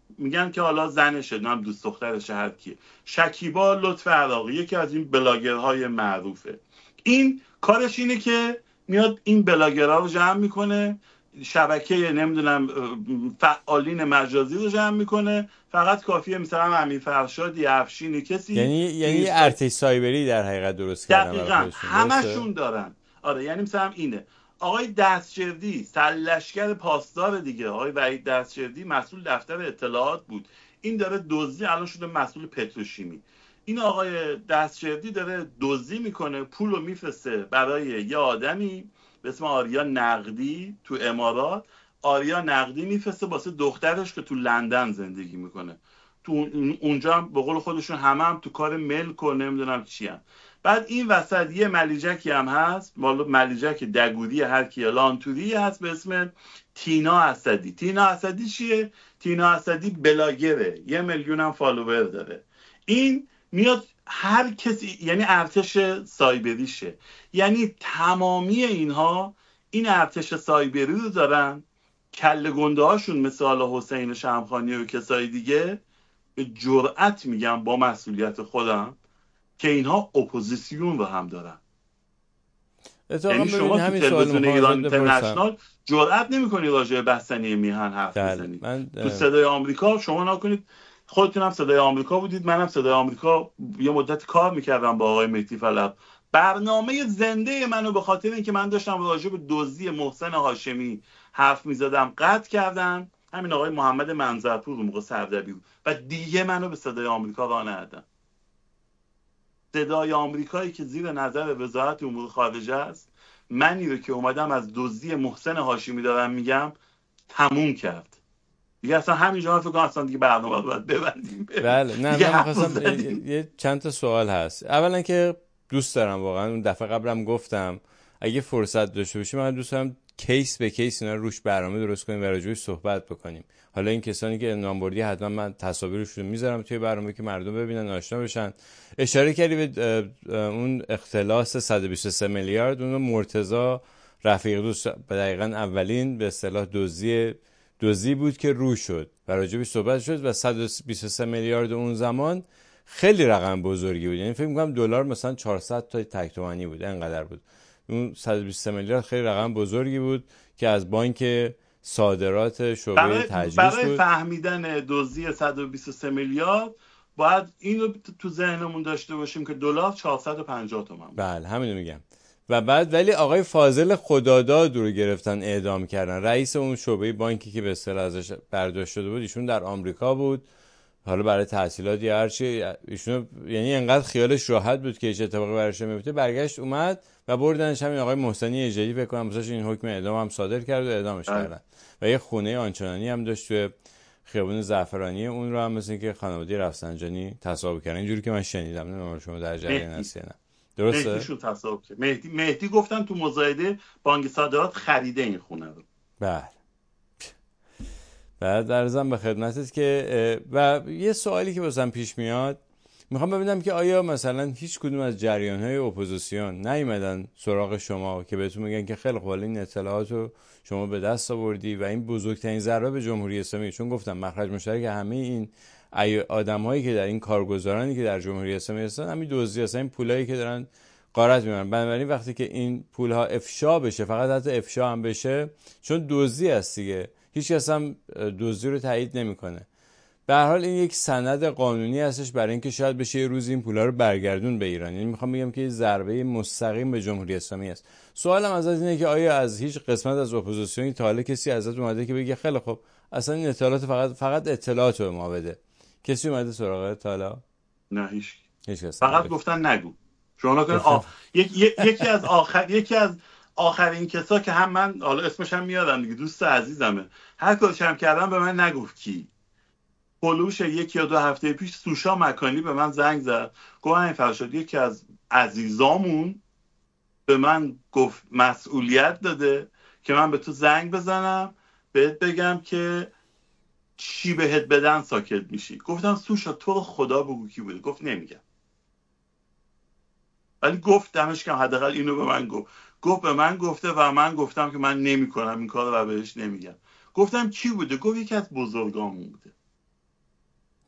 میگن که حالا زنشه، نام دوست دخترشه، هر کیه، شکیبا لطف عراقی، یکی از این بلاگرهای معروفه. این کارش اینه که میاد این بلاگرها رو جمع میکنه، شبکه نمیدونم فعالین مجازی رو جمع میکنه، فقط کافیه مثلا امیر فرشاد یا افشین کسی، یعنی ارتش سایبری در حقیقت درست کردن. دقیقاً همشون دارن. آره یعنی مثلا اینه آقای دستجردی سرلشکر پاسدار دیگه، آقای وحید دستجردی مسئول دفتر اطلاعات بود، این داره دزدی، الان شده مسئول پتروشیمی. این آقای دستجردی داره دزدی میکنه، پولو میفرسته برای یه آدمی به اسم آریا نقدی تو امارات، آریا نقدی میفرسته واسه دخترش که تو لندن زندگی میکنه، تو اونجا هم به قول خودشون هم تو کار ملک و نمیدونم چی هم. بعد این وسط یه ملیجکی هم هست، ملیجک دگوری هر کیه لانتوری هست به اسم تینا اسدی. تینا اسدی چیه؟ تینا اسدی بلاگره، 1 میلیون هم فالوور داره. این میاد هر کسی، یعنی ارتش سایبریشه، یعنی تمامی اینها این ارتش سایبری رو دارن، کله گنده هاشون مثل حسین شمخانی و کسای دیگه به جرأت میگم با مسئولیت خودم که اینها اپوزیسیون رو هم دارن. یعنی شما تو تلویزیون ایران اینترنشنال جرأت نمی‌کنی راجع به بستنی میهن حرف بزنید. تو صدای آمریکا شما نکنید، خودتون هم صدای آمریکا بودید، منم صدای آمریکا یه مدت کار میکردم با آقای مهدی فلق. برنامه زنده منو به خاطر اینکه من داشتم راجع به دزدی محسن هاشمی حرف میزدم قطع کردن. همین آقای محمد منظرپور اون موقع سردبیر بود و دیگه منو به صدای آمریکا راه ندادن. صدای آمریکایی که زیر نظر وزارت امور خارجه است، منی رو که اومدم از دزدی محسن هاشمی دارم میگم تموم کرد. دیگه اصلا همینجا فکر کنم اصلا دیگه برنامه رو باید ببندیم. بله نه من می‌خواستم یه چند تا سوال هست. اولا که دوست دارم واقعا، اون دفعه قبلم گفتم اگه فرصت داشته باشیم من دوست دارم کیس به کیس اینا روش برنامه درست کنیم و راجعش صحبت بکنیم. حالا این کسانی که نام بردی حتما من تصاویرشون میذارم توی برنامه که مردم ببینن آشنا بشن. اشاره کردی به اون اختلاس 123 میلیارد، اون مرتضی رفیق دوست دقیقاً اولین به اصطلاح دزدی بود که رو شد و راجعش صحبت شد و 123 میلیارد اون زمان خیلی رقم بزرگی بود. یعنی فکر می‌کنم دلار مثلا 400 تا تک تومانی بود، اینقدر بود. اون 123 میلیارد خیلی رقم بزرگی بود که از بانک صادرات شعبه تجهیز بود. برای فهمیدن دزدی 123 میلیارد باید اینو تو ذهنمون داشته باشیم که دلار 450 تومان. بله همین رو میگم. و بعد ولی آقای فاضل خداداد رو گرفتن اعدام کردن، رئیس اون شعبه بانکی که به اصطلاح ازش برداشت شده بود. ایشون در آمریکا بود، حالا برای تحصیلات یا هر چی، ایشون یعنی انقدر خیالش راحت بود که هیچ اتفاقی براش نمیفته، برگشت اومد و بردنش همین آقای محسنی اجلی فکر کنم واسش این حکم اعدام هم صادر کرد و اعدامش کردن. و یه خونه آنچنانی هم داشت توی خیابون زعفرانی، اون رو هم مثل که خانواده رفسنجانی تصاحب کردن، اینجوری که من شنیدم. نمیدونم شما در جریان هستی نه؟ درسته؟ مهدیشون تصاحب کرد. مهدی گفتن تو مزایده بانک صادرات خریده این خونه رو. بله. بعد عرضم به خدمتت که و یه سوالی که واسم پیش میاد، میخوام ببینم که آیا مثلا هیچ کدوم از جریان‌های اپوزیسیون نیومدن سراغ شما که بهتون میگن که خیلی خوب این اطلاعات رو شما به دست آوردی و این بزرگترین ضربه به جمهوری اسلامی، چون گفتم مخرج مشترک همه این آدمایی که در این کارگزارانی که در جمهوری اسلامی هستن همین دزدی هستن، این پولایی که دارن غارت می‌برن. بنابراین وقتی که این پول‌ها افشا بشه، فقط حتی افشا هم بشه، چون دزدی است دیگه، هیچ کس هم دزدی رو تایید نمی‌کنه. به هر حال این یک سند قانونی هستش برای اینکه شاید بشه یه روز این پولا رو برگردون به ایران. یعنی میخوام بگم که ضربه مستقیم به جمهوری اسلامی است. سوالم از اینه که آیا از هیچ قسمت از اپوزیسیون تا حالا کسی ازت اومده که بگه خیلی خب اصلا این اطلاعات فقط اطلاعات به ما بده؟ کسی اومده سراغت تا حالا؟ نه هیچ کس. فقط گفتن نگو. شما نکنید یکی از آخرین کسا که هم من حالا اسمش هم میادم دیگه، دوست عزیزمه، هر کارش هم کردم به من نگفت کی. پلوش 1 یا 2 هفته پیش سوشا مکانی به من زنگ زد، گفت این فرشاد یکی از عزیزامون به من گفت مسئولیت داده که من به تو زنگ بزنم بهت بگم که چی بهت بدن ساکت میشی. گفتم سوشا تو رو خدا بگو کی بوده. گفت نمیگم. ولی گفت دمش کم حداقل اینو به من گفت به من گفته و من گفتم که من نمیکنم این کارو و بهش نمیگم. گفتم کی بوده؟ گفت یکی از بزرگامون بوده.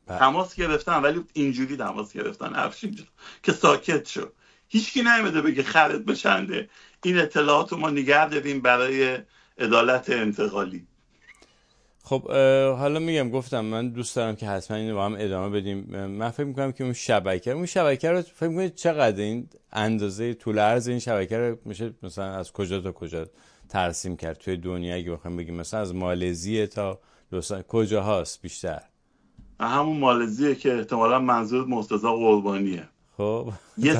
تماس گرفتن، ولی اینجوری تماس گرفتن افشین جان که ساکت شو، هیچکی نمیده بگه خرید بچنده، این اطلاعات رو ما نگه داریم برای عدالت انتقالی. خب حالا میگم گفتم من دوست دارم که حتما اینو با هم ادامه بدیم. من فکر میکنم که اون شبکه رو فکر میکنید چقدر این اندازه طول عرض این شبکه رو میشه مثلا از کجا تا کجا ترسیم کرد توی دنیا، اگه بخوایم بگیم مثلا از مالزی تا کجا هاست بیشتر؟ همون مالزیه که احتمالا منظور مرتضی قربانیه. خب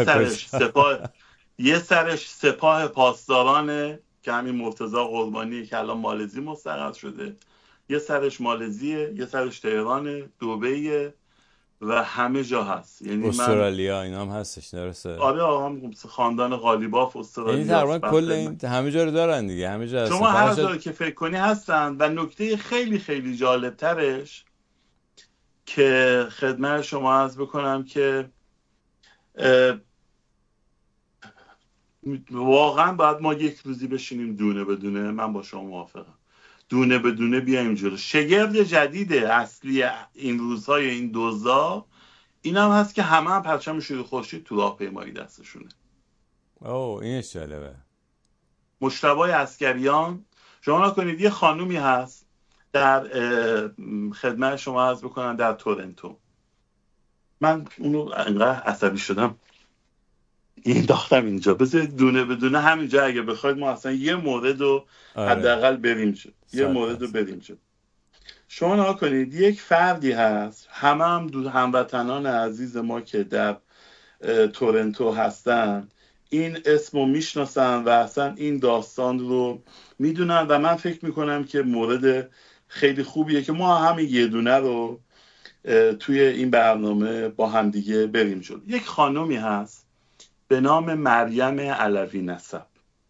یه سرش سپاه پاسدارانه که همین مرتضی قربانیه که الان مالزی مستقر شده، یه سرش مالزیه، یه سرش تهرانه، دبیه و همه جا هست. یعنی استرالیا اینا هم هستش درسته؟ آره آقا خاندان غالیباف استرالیا، یعنی تقریبا کل این همه جا رو دارن دیگه، همه جا هستن. شما هر جا که فکر کنی هستن. و نکته خیلی خیلی جالب ترش که خدمت شما عرض بکنم که واقعا باید ما یک روزی بشینیم دونه بدونه، من با شما موافقم، دونه بدونه بیایم جلو. شگرد جدید اصلی این روزهای این دوزا این هم هست که همه هم پرچم شیر خورشید تو راهپیمایی دستشونه. این جالبه. مجتبی عسکریان، شما نکنید یه خانومی هست در خدمت شما عرض بکنم در تورنتو، من اونو انقدر عصبی شدم این داختم اینجا، بذار دونه بدونه همینجا اگه بخواید ما اصلا یه مورد رو حداقل بریم شد، یه مورد رو بریم شد. شما نها کنید یک فردی هست، همه هم هموطنان عزیز ما که در تورنتو هستن این اسمو میشناسن و اصلا این داستان رو میدونن و من فکر میکنم که مورد خیلی خوبیه که ما همین یه دونه رو توی این برنامه با همدیگه بریم شد. یک خانومی هست به نام مریم علوی نسب.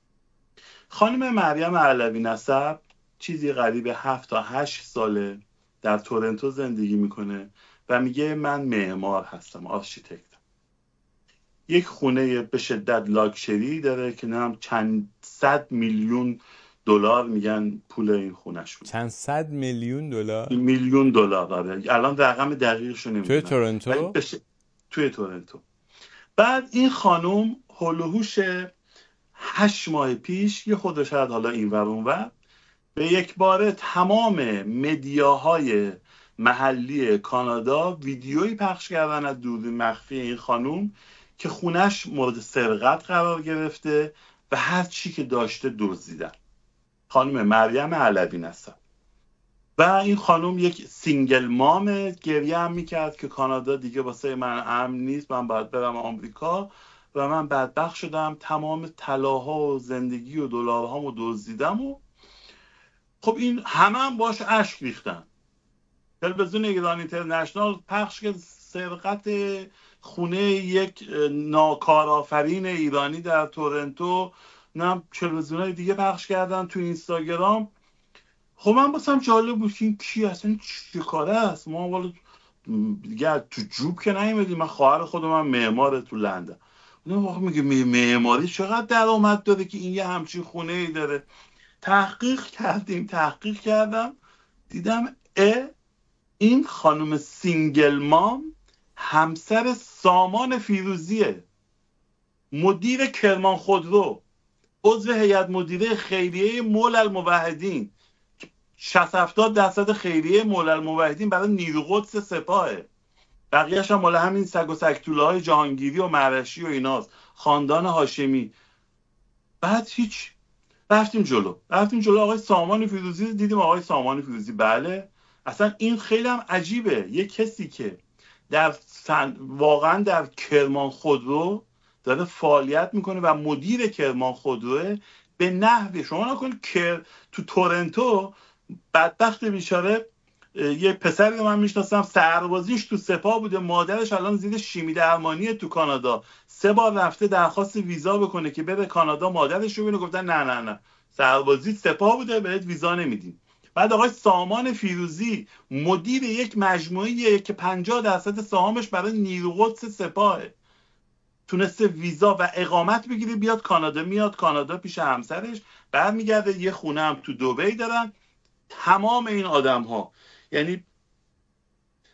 خانم مریم علوی نسب چیزی قریب 7 تا 8 ساله در تورنتو زندگی میکنه و میگه من معمار هستم، آرشیتکت. یک خونه به شدت لاکچری داره که نام چند صد میلیون دلار میگن پول این خونش بود. چند صد میلیون دلار؟ میلیون دلار داره. الان رقم دقیقش رو نمیدونم. توی تورنتو؟ توی تورنتو. بعد این خانم هولوهوش 8 ماه پیش یه خود شاید حالا این ور اون ور به یک باره تمام مدیاهای محلی کانادا ویدیویی پخش کردن از دوربین مخفی این خانم که خونش مورد سرقت قرار گرفته و هر چی که داشته دزدیدن. خانم مریم علوی نسب. و این خانم یک سینگل مامه، گریه هم میکرد که کانادا دیگه واسه من امن نیست، من باید برم آمریکا و من بدبخت شدم، تمام طلاها و زندگی و دلارهامو دزدیدم. و خب این همه هم باش اشک ریختن. تلویزیون ایران اینترنشنال پخش که سرقت خونه یک ناکارآفرین ایرانی در تورنتو، نه تلویزیونای دیگه پخش کردن تو اینستاگرام. خب من باسم جالب بود که این کی اصلا چه کاره است. ما والا دیگه تو جوب که نیومدیم. من خواهر خودم من معمار تو لندن، اون واقعا میگه معماری چقدر درآمد داره که این یه همچین خونه ای داره. تحقیق کردم دیدم این خانم سینگل مام همسر سامان فیروزیه، مدیر کرمان خودرو، عضو هیئت مدیره خیریه مول الموحدین. 60-70% خیریه مول الموحدین برای نیرو قدس سپاهه، بقیه‌اش هم مال همین سگ و سگتوله‌های جهانگیری و مرشی و ایناست، خاندان هاشمی. بعد هیچ رفتیم جلو آقای سامان فیروزی دیدیم. آقای سامان فیروزی بله، اصلا این خیلی هم عجیبه، یه کسی که واقعا در کرمان خودرو داره فعالیت میکنه و مدیر کرمان خودروه به نحوی شما نکنید که تو تورنتو بدبخت بیچاره یه پسری رو من میشناسم سربازیش تو سپاه بوده، مادرش الان زیر شیمی درمانی تو کانادا، 3 بار رفته درخواست ویزا بکنه که بره کانادا، مادرش رو ببینه گفتن نه سربازی سپاه بوده بهت ویزا نمیدیم. بعد آقای سامان فیروزی مدیر یک مجموعه که 50% سهامش برای نیرو قدس سپاهه، تونسته ویزا و اقامت بگیره بیاد کانادا، میاد کانادا پیش همسرش، بعد میگرده یه خونه هم تو دبی دارن. تمام این آدم ها، یعنی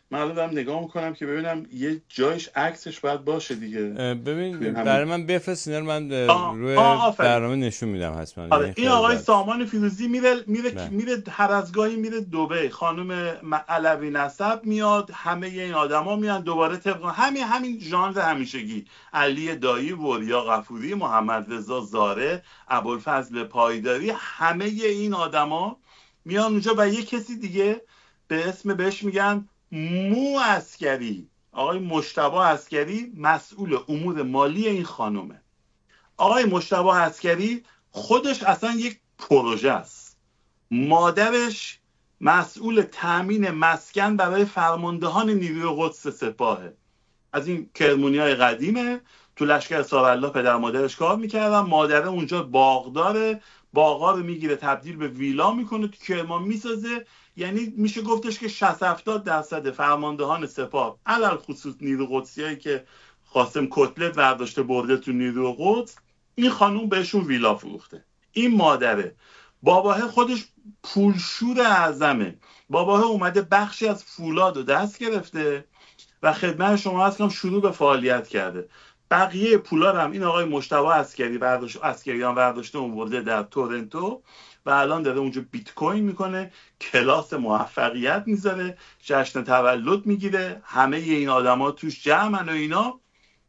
من الان دارم نگاه میکنم که ببینم یه جایش عکسش باید باشه دیگه. ببین برای من بفرست اینا رو، من روی برنامه نشون میدم حتما. آره این آقای سامان فیروزی میره هر از گاهی میره دبی، خانم علوی نسب میاد، همه این آدما میان دوباره طبق همین ژانر همیشگی، علی دایی، وریا غفوری، محمد رضا زاره، ابوالفضل پایداری، همه این آدما میان اونجا و یه کسی دیگه به اسم بهش میگن مو عسکری، آقای مجتبی عسکری مسئول امور مالی این خانومه. آقای مجتبی عسکری خودش اصلا یک پروژه است. مادرش مسئول تامین مسکن برای فرماندهان نیروی قدس سپاهه. از این کرمونیای قدیمه، تو لشکر سارالله پدر مادرش کار میکردن. مادره اونجا باغ داره، باغا رو میگیره تبدیل به ویلا میکنه، تو کرمان میسازه. یعنی میشه گفتش که 60-70% فرماندهان سپاه، علل خصوص نیرو قدسیایی که قاسم کتلت برداشته برده تو نیرو قدس، این خانوم بهشون ویلا فروخته. این مادره. باباه خودش پولشور اعظمه. باباه اومده بخشی از فولاد رو دست گرفته و خدمت شما هستم شروع به فعالیت کرده. بقیه پولا رو هم این آقای مجتبی عسکریان برداشته اونورده در تورنتو و الان داره اونجا بیت کوین میکنه، کلاس موفقیت میذاره، جشن تولد میگیره، همه این آدما توش جمعن و اینا.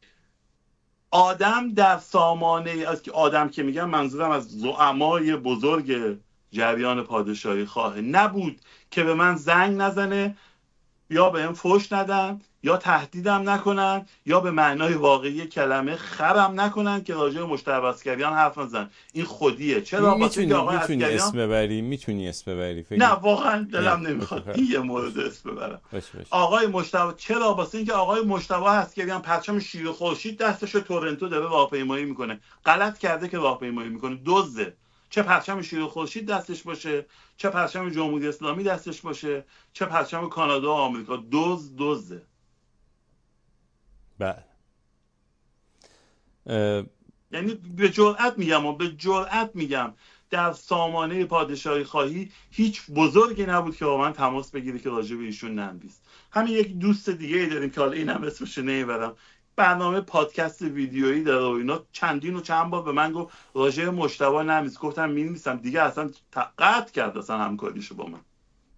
آدم در سامانه، آدم که میگم منظورم از زعمای بزرگ جریان پادشاهی خواه نبود که به من زنگ نزنه یا به هم فحش ندن یا تهدیدم نکنن یا به معنای واقعی کلمه خرم نکنن که راجع به مجتبی عسکریان حرف نزن. این خودیه. چرا؟ میتونی اسم ببری نه واقعا دلم نمیخواد این یه مورد اسم ببرم. آقای مجتبی، چرا؟ واسه اینکه آقای مجتبی عسکریان پرچم شیر خورشید دستش تورنتو داره راهپیمایی میکنه. غلط کرده که راهپیمایی میکنه، دزده. چه پرچم شیر خورشید دستش باشه، چه پرچم جمهوری اسلامی دستش باشه، چه پرچم کانادا و آمریکا، دزده. بله. یعنی به جرئت میگم در سامانه پادشاهی خواهی هیچ بزرگی نبود که با من تماس بگیره که راجع به ایشون ننویس. همین یک دوست دیگه ای داریم که حالا اینم اسمش نمیبرم، برنامه پادکست ویدیویی داره و اینا، چند بار به من گفت راجع به مجتبی ننویس. گفتم می‌نویسم دیگه، اصلا قطع کرد اصلا همکاریشو با من.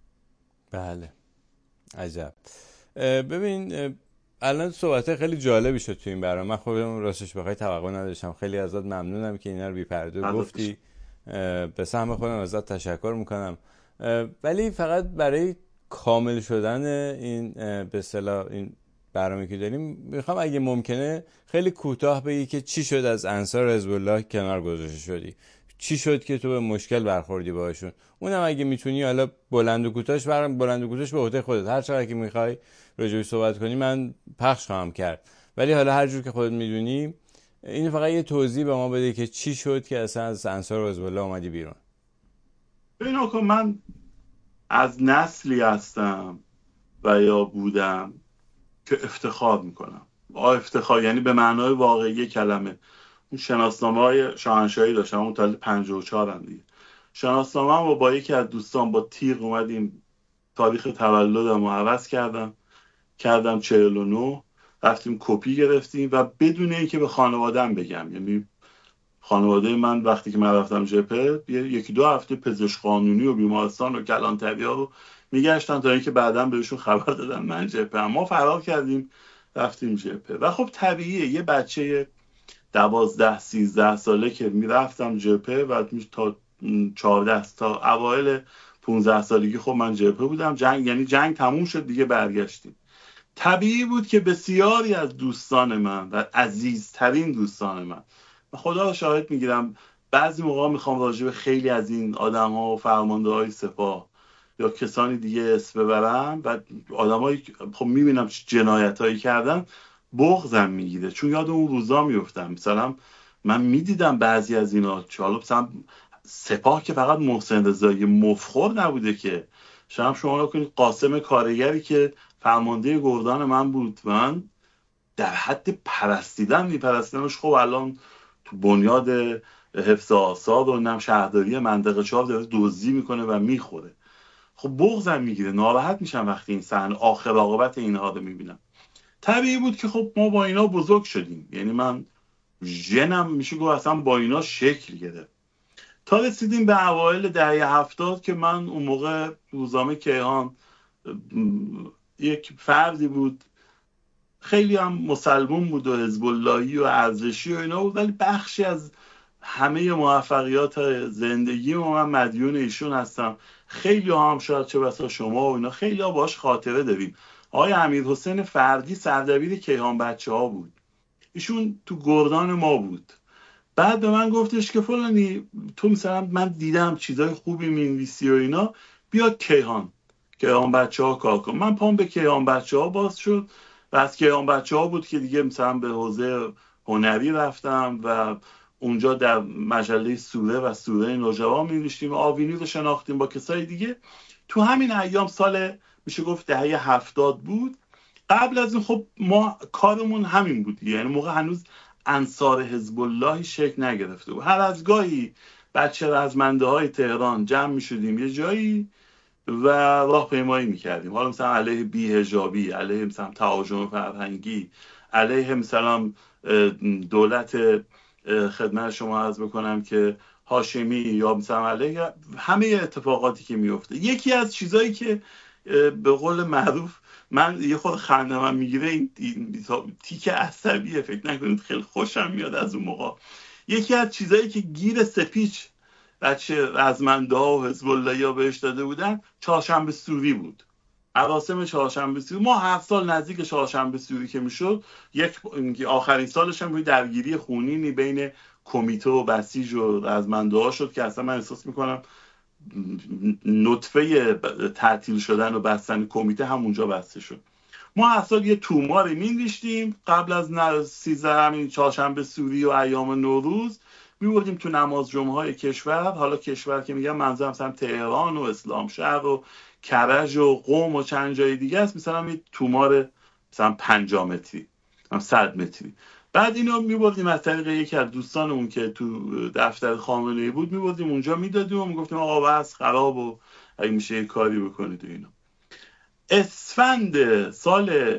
بله عجب. ببین الان صحبت خیلی جالبی شد تو این برنامه. من خودم راستش بخوای توقع نداشتم. خیلی ازت ممنونم که اینا رو بی پرده گفتی. به سهم خودم ازت تشکر میکنم. ولی فقط برای کامل شدن این به اصطلاح این برنامه که داریم میخوام اگه ممکنه خیلی کوتاه بگی که چی شد از انصار حزب الله کنار گذاشته شدی، چی شد که تو به مشکل برخوردی باهاشون. اونم اگه میتونی حالا بلند و کوتاهش به عهده خودت، هر چقدر که میخوای راجعش صحبت کنی من پخش خواهم کرد، ولی حالا هر جور که خودت میدونی این فقط یه توضیح به ما بده که چی شد که اصلا از انصار حزب الله اومدی بیرون. ببین که من از نسلی هستم و یا بودم که افتخار میکنم. افتخار یعنی به معنای واقعی کلمه. اون شناسنامه‌های شاهنشاهی داشتم، اون تا 54 دیگه. شناسنامه‌ام رو با یکی از دوستان با تیغ اومدیم تاریخ تولدم رو عوض کردم 49، رفتیم کپی گرفتیم و بدون اینکه به خانواده‌ام بگم، یعنی خانواده من وقتی که من رفتم جبهه 1-2 هفته پزشک قانونی و بیمارستان و کلانتریا رو میگشتن تا اینکه بعداً بهشون خبر دادم من جبهه. ما فرار کردیم رفتیم جبهه و خب طبیعیه یه بچه 12-13 ساله که میرفتم جبهه و تا 14 تا اوایل 15 سالگی خب من جبهه بودم. جنگ تموم شد دیگه، برگشتیم. طبیعی بود که بسیاری از دوستان من و عزیزترین دوستان من، خدا رو شاهد میگیرم بعضی موقع میخوام راجع به خیلی از این آدم ها و فرمانده های سپاه یا کسانی دیگه اسم ببرم و آدم هایی خب میبینم جنایت هایی کردن بغضم میگیره، چون یاد اون روزا میفتم. مثلا من میدیدم بعضی از اینا، حالا مثلا سپاه که فقط محسن رضایی مفخر نبوده که، شما کنید قاسم کارگری که فرمانده گردان من بود، من در حد میپرستیدمش. خب الان تو بنیاد حفظ آثار و شهرداری منطقه 4 داره دزدی میکنه و میخوره. خب بغضم میگیره، ناراحت میشم وقتی این صحنه آخر عاقبت اینها رو میبینم. طبیعی بود که خب ما با اینا بزرگ شدیم، یعنی من ژنم میشه گفت اصلا با اینا شکل گرفت تا رسیدیم به اوایل دهه 70 که من اون موقع روزنامه کیهان یک فردی بود خیلی هم مسلمون بود و حزب اللهی و ارزشی و اینا بود، ولی بخشی از همه موفقیات زندگی من مدیون ایشون هستم. خیلی هم شاید چه بسا شما و اینا خیلی ها باش خاطره داریم. آقای امیرحسین فردی سردبیر کیهان بچه‌ها بود، ایشون تو گردان ما بود. بعد به من گفتش که فلانی تو مثلا من دیدم چیزای خوبی می‌نویسی و اینا، بیا کیهان بچه‌ها کار کن. من پام به کیهان بچه‌ها باز شد و از کیهان بچه‌ها بود که دیگه مثلا به حوزه هنری رفتم و اونجا در مجله سوره و سوره نوجوان می‌نوشتیم، آوینی رو شناختیم با کسای دیگه. تو همین ایام سال میشه گفت دهه 70 بود. قبل از این خب ما کارمون همین بود، یعنی موقع هنوز انصار حزب اللهی شکل نگرفته بود. هر از گاهی بچه رزمنده های تهران جمع می شدیم یه جایی و راهپیمایی می کردیم، حالا مثلا علیه بی‌حجابی، علیه مثلا تهاجم فرهنگی، علیه مثلا دولت خدمت شما عرض بکنم که هاشمی، یا مثلا علیه همه اتفاقاتی که می افته. یکی از چیزایی که به قول معروف من یه خود خندم میگیره این تیک عصبیه، فکر نکنید خیلی خوشم میاد از اون موقع. یکی از چیزایی که گیر سپیچ بچه رزمنده ها و حزب اللهی ها بهش داده بودن چهارشنبه سوری بود، مراسم چهارشنبه سوری. ما هر سال نزدیک چهارشنبه سوری که میشد، یک آخرین سالش هم درگیری خونینی بین کمیته و بسیج و رزمنده ها شد که اصلا من احساس میکنم نطفه تعطیل شدن و بستن کمیته همونجا بسته شد. ما هر سال یه توماری می‌نوشتیم قبل از 13 همین چهارشنبه سوری و ایام نوروز، می‌بردیم تو نماز جمعه‌های کشور. حالا کشور که میگم منظورم مثلا تهران و اسلامشهر و کرج و قم و چند جای دیگه است، مثلا یه تومار مثلا 50 متری 100 متری. بعد اینو می‌بردیم از طریق یکی از دوستانمون که تو دفتر خامنه‌ای بود، می‌بردیم اونجا میدادیم و میگفتیم آقا بس خراب و اگه میشه یه کاری بکنید و اینا. اسفند سال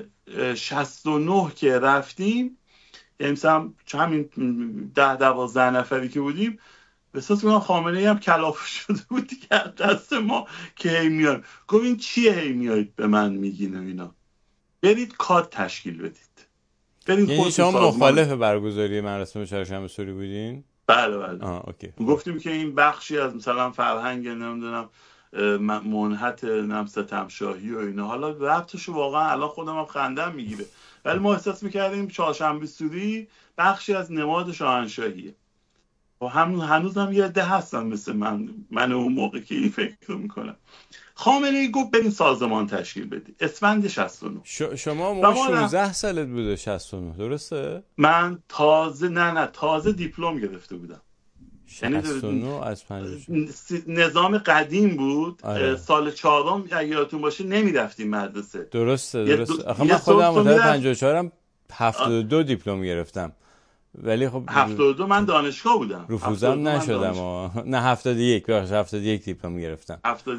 69 که رفتیم، یعنی مثلا همین 10-12 نفری که بودیم، احساس می‌کنم خامنه‌ای هم کلافه شده بود دیگه دست ما که هی میاد. گفت این چیه هی میایید به من میگین و اینا، برید کاد تشکیل بدید. یعنی شما مخالف برگزاری مراسم چهارشنبه سوری بودین؟ بله. اوکی. گفتیم که این بخشی از مثلا فرهنگ نمیدونم منحت ستمشاهی و اینا. حالا ربطشو واقعا الان خودم هم خندم میگیره، ولی ما احساس میکردیم چهارشنبه سوری بخشی از نماد شاهنشاهیه و هنوز هم یه عده هستن مثل من اون موقع که این فکر میکنم. خامنه‌ای گفت بریم سازمان تشکیل بدید. اسفند 69. شما موقع 16 سالت بوده 69 درسته؟ من تازه دیپلم گرفته بودم. 69 از 50 نظام قدیم بود. سال 4 اگه یادتون باشه نمیرفتیم مدرسه. درسته. آخه من خودم متولد 54 ام 72 دیپلم گرفتم، ولی خب 72 من دانشگاه بودم. رفوزم نشدم. نه 71 دیپلم گرفتم.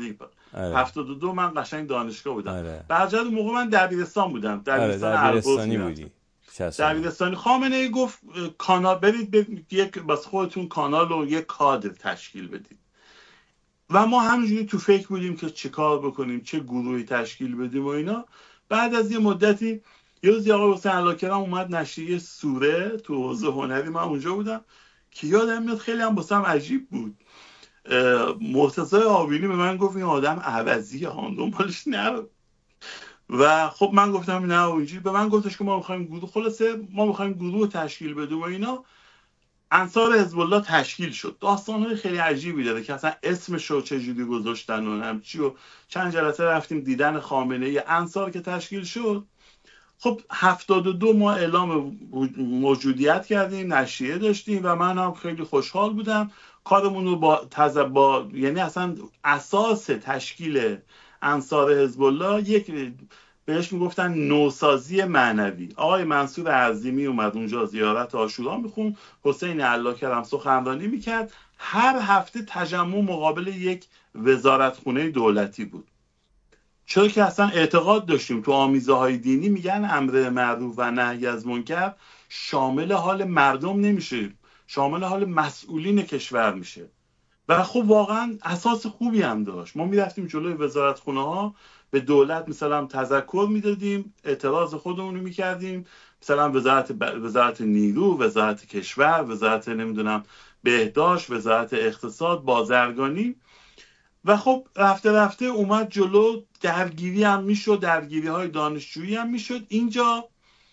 72 من قشنگ دانشگاه بودم. بعد اون موقع من دبیرستان بودم. دبیرستانی بودی. دبیرستانی. خامنه‌ای گفت کانال برید یک بس خودتون کانال و یک کادر تشکیل بدید. و ما همونجوری تو فکر بودیم که چه کار بکنیم، چه گروهی تشکیل بدیم و اینا. بعد از یه مدتی یه روزی آقای حسین علاکرم اومد نشریه سوره تو حوزه هنری، من اونجا بودم که یادم میاد خیلی هم واسم عجیب بود. مرتضی آوینی به من گفت این آدم عوضیه هان دنبالش نرو. و خب من گفتم نه اونجوری. به من گفتش که ما میخوایم گروه تشکیل بدیم و اینا. انصار حزب الله تشکیل شد. داستانهای خیلی عجیبی داره که اصلا اسمشو چجوری گذاشتن و همچی. و چند جلسه رفتیم دیدن خامنه‌ای. انصار که تشکیل شد، خب 72 ما اعلام موجودیت کردیم، نشریه داشتیم و من هم خیلی خوشحال بودم. کارمون رو یعنی اصلا اساس تشکیل انصار حزب الله یک بهش میگفتن نوسازی معنوی. آقای منصور عظیمی اومد اونجا زیارت عاشورا میخوند، حسین علاکرم سخنرانی میکرد. هر هفته تجمع مقابل یک وزارتخونه دولتی بود. چرا که اصلا اعتقاد داشتیم تو آمیزه های دینی میگن امر معروف و نهی از منکر شامل حال مردم نمیشه، شامل حال مسئولین کشور میشه. و خب واقعا اساس خوبی هم داشت. ما میرفتیم جلوی وزارتخونه ها به دولت مثلا تذکر میدادیم، اعتراض خودمون رو میکردیم، مثلا وزارت نیرو، وزارت کشور، وزارت نمیدونم بهداشت، وزارت اقتصاد، بازرگانی. و خب رفته رفته اومد جلو، درگیری هم میشد، درگیری های دانشجویی هم میشد. اینجا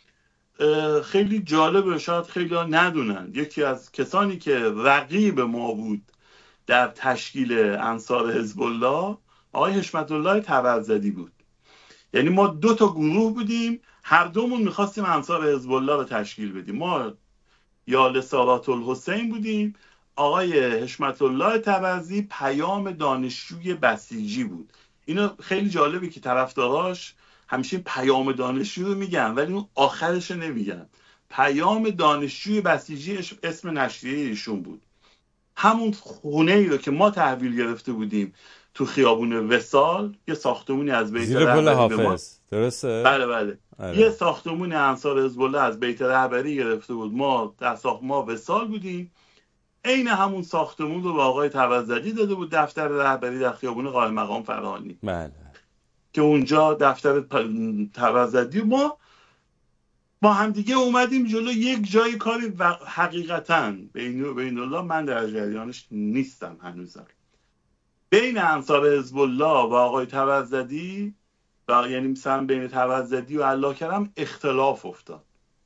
خیلی جالبه، شاید خیلی ها ندونن، یکی از کسانی که رقیب ما بود در تشکیل انصار حزب الله آقای حشمت الله طبرزدی بود. یعنی ما 2 تا گروه بودیم، هر دومون میخواستیم انصار حزب الله رو تشکیل بدیم. ما یال سارات الحسین بودیم، آقای حشمت الله طبرزدی پیام دانشجوی بسیجی بود. اینو خیلی جالبه که طرفداراش همیشه پیام دانشجو رو میگن ولی اون آخرش نمیگن. پیام دانشجوی بسیجی اسم نشریه ایشون بود. همون خونه ای رو که ما تحویل گرفته بودیم تو خیابون وصال، یه ساختمونی از بیت زیر پل رهبری حافظ، درسته؟ بله. یه ساختمون انصار حزب الله از بیت رهبری گرفته بود، ما در ما وصال بودیم. عین همون ساختمون رو به آقای طبرزدی داده بود، دفتر رهبری در خیابون قائم مقام فرهانی. بله. که اونجا دفتر طبرزدی. ما با هم دیگه اومدیم جلو یک جای کاری و حقیقتاً بین الله من در جریانش نیستم هنوزم، بین انصار حزب الله و آقای طبرزدی و یعنی مثلا بین طبرزدی و الله کرم اختلاف افتاد.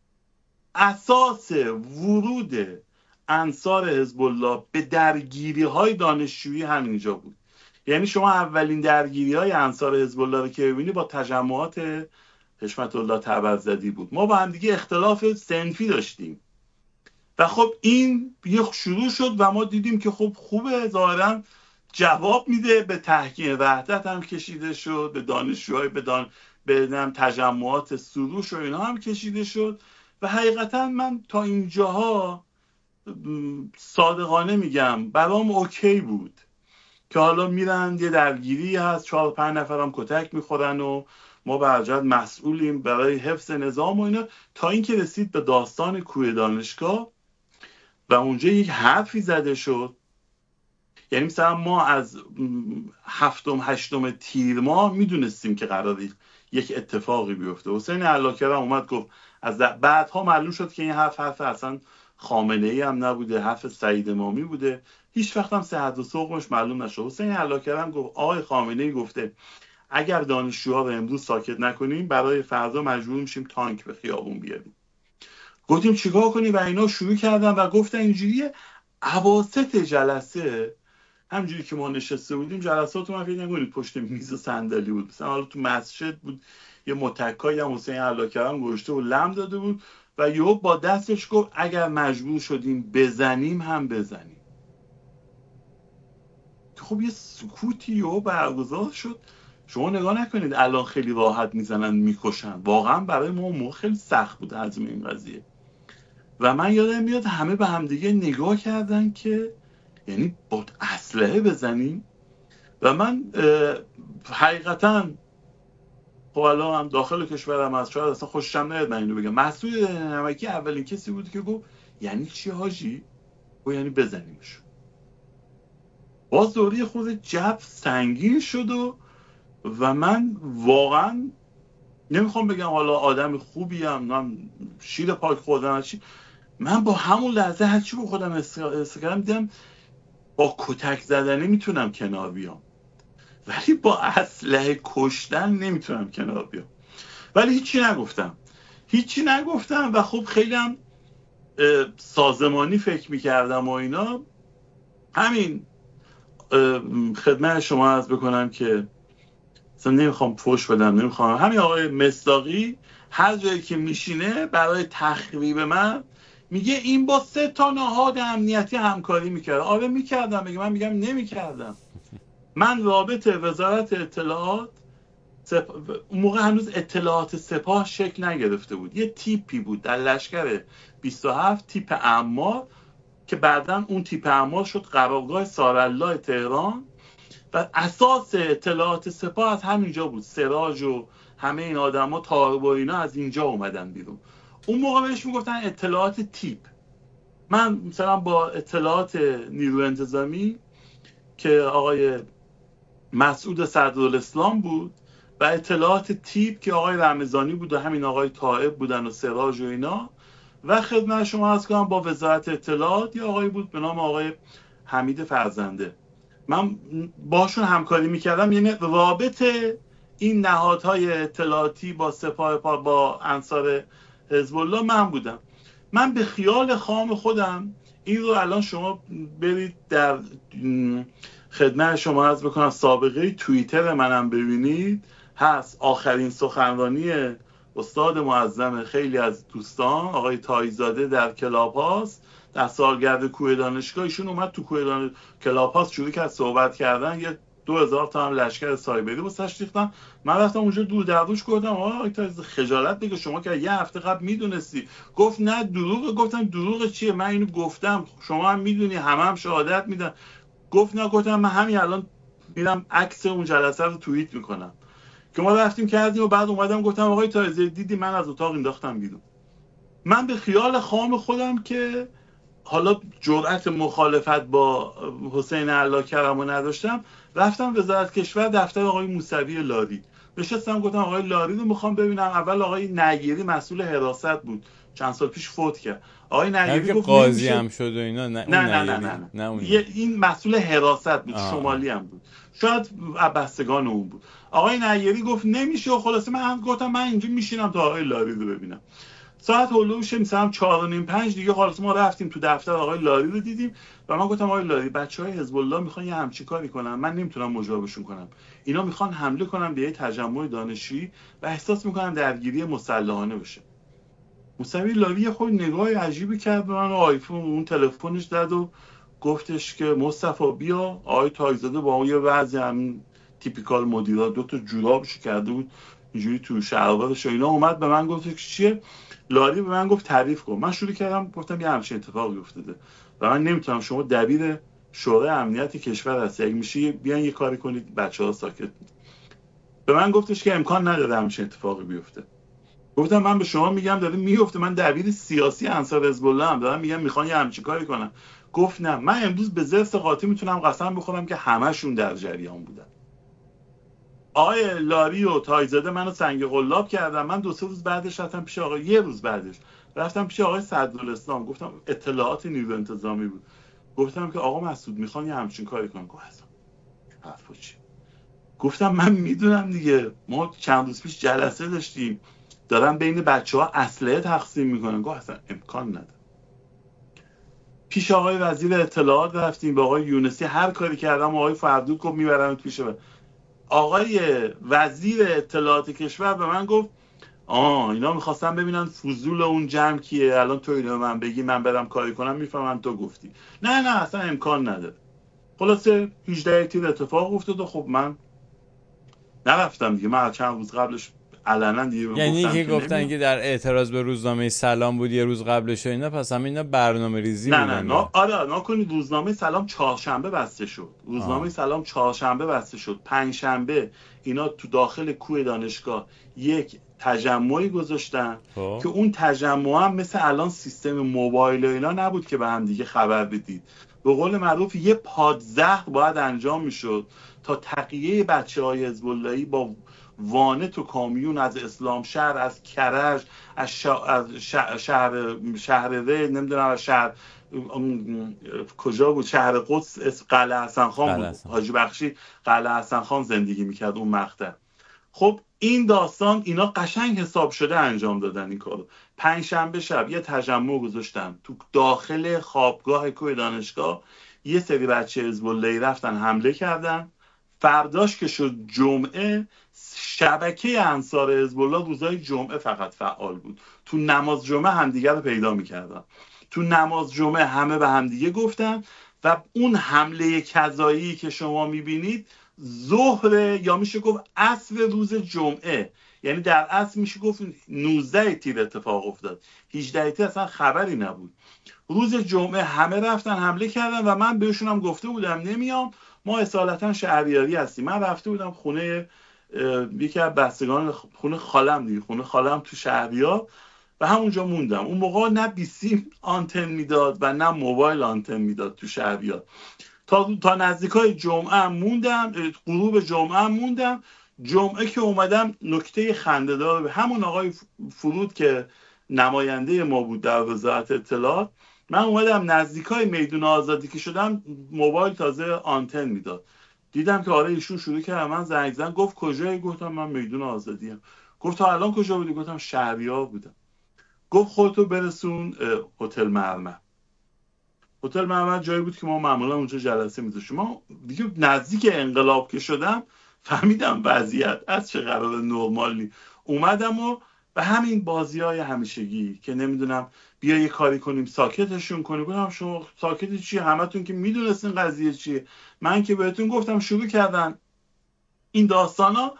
اساس ورود انصار حزب الله به درگیری های دانشجویی همینجا بود. یعنی شما اولین درگیری های انصار حزب الله رو که ببینی با تجمعات حشمت الله طبرزدی بود. ما با هم دیگه اختلاف صنفی داشتیم و خب این یه شروع شد و ما دیدیم که خب خوبه، ظاهرا جواب میده. به تحکیم وحدت هم کشیده شد، به دانشجوهای به تجمعات سروش و اینا هم کشیده شد. و حقیقتا من تا اینجاها صادقانه میگم برام اوکی بود که حالا میرن یه درگیری هست، 4-5 نفرم کتک میخورن و ما برجت مسئولیم برای حفظ نظام و اینا، تا اینکه رسید به داستان کوه دانشگاه و اونجا یک حرفی زده شد. یعنی مثلا ما از 7-8 تیر ماه میدونستیم که قراره یک اتفاقی بیفته. حسین علاکرم اومد گفت، از بعدها معلوم شد که این حرف اصلا خامنه‌ای هم نبوده، حرف سعید امامی بوده، هیچ وقت هم صحت و سقمش معلوم نشد. حسین علاکرم گفت آقای خامنه‌ای گفته اگر دانشجوها رو امروز ساکت نکنیم برای فردا مجبور میشیم تانک به خیابون بیاریم. گفتیم چیکار کنیم و اینا شروع کردن و گفتن اینجوریه. اواسط جلسه همجوری که ما نشسته بودیم، جلسات رو من فکر نکنید پشت میز و صندلی بود، مثلا حالا تو مسجد بود، یه متکایی هم حسین علاکرم گذاشته و لم داده بود و یهو با دستش گفت اگر مجبور شدیم بزنیم هم بزنیم. خب یه سکوتی یهو برگزار شد. شما نگاه نکنید الان خیلی راحت میزنن میکشن، واقعا برای ما موقع خیلی سخت بود حجم این قضیه. و من یادم میاد همه به هم دیگه نگاه کردن که یعنی با اسلحه بزنیم. و من حقیقتا خب الان هم داخل کشورم هست، شاید اصلا خوشم نیاد من اینو بگم، مسعود نمکی اولین کسی بود که گفت یعنی چی حاجی؟ گفت یعنی بزنیمش. باز دوری خود جب سنگین شد و من واقعا نمیخوام بگم حالا آدم خوبیم، شیر پاک خوردن چی، من با همون لحظه هرچی با خودم استقرام دیدم با کتک زدنی میتونم کنار بیام ولی با اسلحه کشتن نمیتونم کنار بیام. ولی هیچی نگفتم و خب خیلی هم سازمانی فکر میکردم و اینا. همین خدمت شما عرض بکنم که اصلا نمیخوام فوش بدم، نمیخوام، همین آقای مصداقی هر جایی که میشینه برای تخریب من میگه این با 3 تا نهاد امنیتی همکاری میکرد. آره میکردم، من میگم نمیکردم. من رابطه وزارت اطلاعات اون موقع هنوز اطلاعات سپاه شکل نگرفته بود، یه تیپی بود در لشکر 27 تیپ عمار که بعداً اون تیپ عمار شد قرارگاه سارالله تهران و اساس اطلاعات سپاه از همینجا بود. سراج و همه این آدما طارق و اینا از اینجا اومدن بیرون. اون موقع بهش میگفتن اطلاعات تیپ. من مثلا با اطلاعات نیروی انتظامی که آقای مسعود صدرالاسلام بود و اطلاعات تیپ که آقای رمضانی بود و همین آقای طائب بودن و سراج و اینا، و خدمت شما عرض کنم با وزارت اطلاعات یه آقای بود به نام آقای حمید فرزنده. من باشون همکاری میکردم. یعنی رابطه این نهادهای اطلاعاتی با سپاه با انصار حزب الله من بودم. من به خیال خام خودم این رو الان شما برید در خدمت شما عرض بکنم سابقه توییتر منم ببینید، هست آخرین سخنرانی استاد معظم خیلی از دوستان آقای تایزاده در کلاب هاست در سالگرد کوه دانشگاه. ایشون اومد تو کوه کلاب هاست شروع کرد صحبت کردن، یه 2000 تا هم لشکر سایبری واسش ریختن. من رفتم اونجا دور دروش گفتم آقا خجالت بگیر شما که یه هفته قبل میدونستی. گفت نه دروغه. گفتم دروغ چیه؟ من اینو گفتم، شما هم میدونی، هم شهادت میدن. گفت نه. گفتم من همین الان میرم عکس اون جلسه رو توییت میکنم که ما رفتیم کردیم و بعد اومدم گفتم آقای تایزی دیدی من از اتاق انداختم بیرون. من به خیال خام خودم که حالا جرأت مخالفت با حسین علاکرمو نداشتم، رفتم وزارت کشور دفتر آقای موسوی لاری نشستم. گفتم آقای لاری رو میخوام ببینم. اول آقای نیری مسئول حراست بود، چند سال پیش فوت کرد. آقای نیری گفت قاضی هم شد و اینا. نه. این مسئول حراست بود. شمالی هم بود، شاید بستگان اون بود. آقای نیری گفت نمیشه و خلاصه من گفتم من اینجا میشینم تا آقای لاری رو ببینم. ساعت هولوش مثلا 4:30-5 دیگه خلاص ما رفتیم تو دفتر آقای لاری رو دیدیم و من گفتم آقای لاری بچهای حزب الله میخوان یه همچین کاری کنن، من نمیتونم مجابشون کنم. اینا میخوان حمله کنن به یه تجمع دانشجویی و احساس میکنن درگیری مسلحانه بشه. موسوی لاری خود نگاه عجیبی کرد به من و آیفون اون تلفنش زد و گفتش که مصطفی بیا. آقای تایزاده با اون یه وضع همین تیپیکال مدیرا 2 تا جورابشو کرده بود اینجوری تو شلوارش و اینا اومد به من گفت چیه؟ لاری به من گفت تعریف کن. من شروع کردم گفتم یه همچین اتفاقی افتاده و من نمیتونم، شما دبیر شورای امنیت کشور هستی، اگه میشه بیان یه کاری کنید بچه‌ها ساکت. به من گفتش که امکان نداره همچین اتفاقی بیفته. گفتم من به شما میگم داره میفته، من دبیر سیاسی انصار حزب الله ام، دارم میگم میخوان یه همچین کاری کنن. گفت نه. من امروز به زرس قاطی میتونم قسم بخورم که همشون در جریان بودن. آقای لاری و تایزاده منو سنگ قلاب کردن. من 2-3 روز بعدش رفتم پیش آقای یه روز بعدش رفتم پیش آقای صدرالاسلام. گفتم اطلاعات نیروی انتظامی بود. گفتم که آقا مسعود میخوان یه همچین کاری کنن. گفت اصلا حرفا چی؟ گفتم من میدونم دیگه، ما چند روز پیش جلسه داشتیم دارن بین بچه‌ها اسلحه تقسیم میکنن. گفت اصلا امکان نداره. پیش آقای وزیر اطلاعات رفتیم، با آقای یونسی هر کاری کردم. آقای فردود گفت میبرم پیش آقای وزیر اطلاعات کشور به من گفت اینا میخواستن ببینن فضول اون جمع کیه، الان تو اینو من بگی من برم کاری کنم میفهمم تو گفتی. نه اصلا امکان نداره. خلاصه 18 تیر اتفاق افتاد و خب من نرفتم دیگه. من چند روز قبلش علنا دیگه یعنی که گفتن که در اعتراض به روزنامه سلام بود یه روز قبلش و اینا، پس اینا برنامه‌ریزی بودن. آره نکنید روزنامه سلام چهارشنبه بسته شد. روزنامه سلام چهارشنبه بسته شد. پنجشنبه اینا تو داخل کوه دانشگاه یک تجمعی گذاشتن که اون تجمع هم مثل الان سیستم موبایل و اینا نبود که به هم دیگه خبر بدید. به قول معروف یه پادزهر باید انجام میشد تا تقیه بچه‌های حزب اللهی با وانت و کامیون از اسلام شهر، از کرج، از شهر ره، نمیدونم از شهر کجا بود، شهر قدس، قلعه حسن خان بود. حاجی بخشی قلعه حسن خان زندگی میکرد اون مقطع. خب این داستان اینا قشنگ حساب شده انجام دادن این کارو. پنجشنبه شب یه تجمع گذاشتن تو داخل خوابگاه کوه دانشگاه. یه سری بچه حزب الله رفتن حمله کردن. فرداش که شد جمعه، شبکه انصار حزب الله روزای جمعه فقط فعال بود. تو نماز جمعه همدیگه رو پیدا میکردن. تو نماز جمعه همه به همدیگه گفتن و اون حمله کذایی که شما میبینید ظهر یا میشه گفت عصر روز جمعه، یعنی در اصل میشه گفت 19 تیر اتفاق افتاد، 18 تیر اصلا خبری نبود. روز جمعه همه رفتن حمله کردن و من بهشون هم گفته بودم نمیام، ما اصالتا شهریاری هستیم. من رفته بودم خونه یکی از بستگان، خونه خالم دیگه، خونه خالم تو شهریار و همونجا موندم. اون موقع نه بیسیم آنتن میداد و نه موبایل آنتن میداد تو شهریار. تا نزدیکای جمعه هم موندم، غروب جمعه هم موندم. جمعه که اومدم نکته خنده‌دار به همون آقای فرود که نماینده ما بود در وزارت اطلاعات، من اومدم نزدیکای میدون آزادی که شدم، موبایل تازه آنتن میداد. دیدم که آره ایشون شروع کرد من زنگ زدن. گفت کجایی؟ گفتم من میدون آزادیم. گفت تا الان کجا بودی؟ گفتم شهریار بودم. گفت خودتو برسون هتل مرمر. هتل مرمر جایی بود که ما معمولا اونجا جلسه میذاشتیم. ما دیگه نزدیک انقلاب که شدم فهمیدم وضعیت از چه قرار نرمالی. اومدم و به همین بازی‌های همیشگی که نمیدونم بیا یه کاری کنیم ساکتشون کنیم. گفتم شما ساکت چی؟ همتون که میدونستین قضیه چیه. من که بهتون گفتم شروع کردن این داستانا.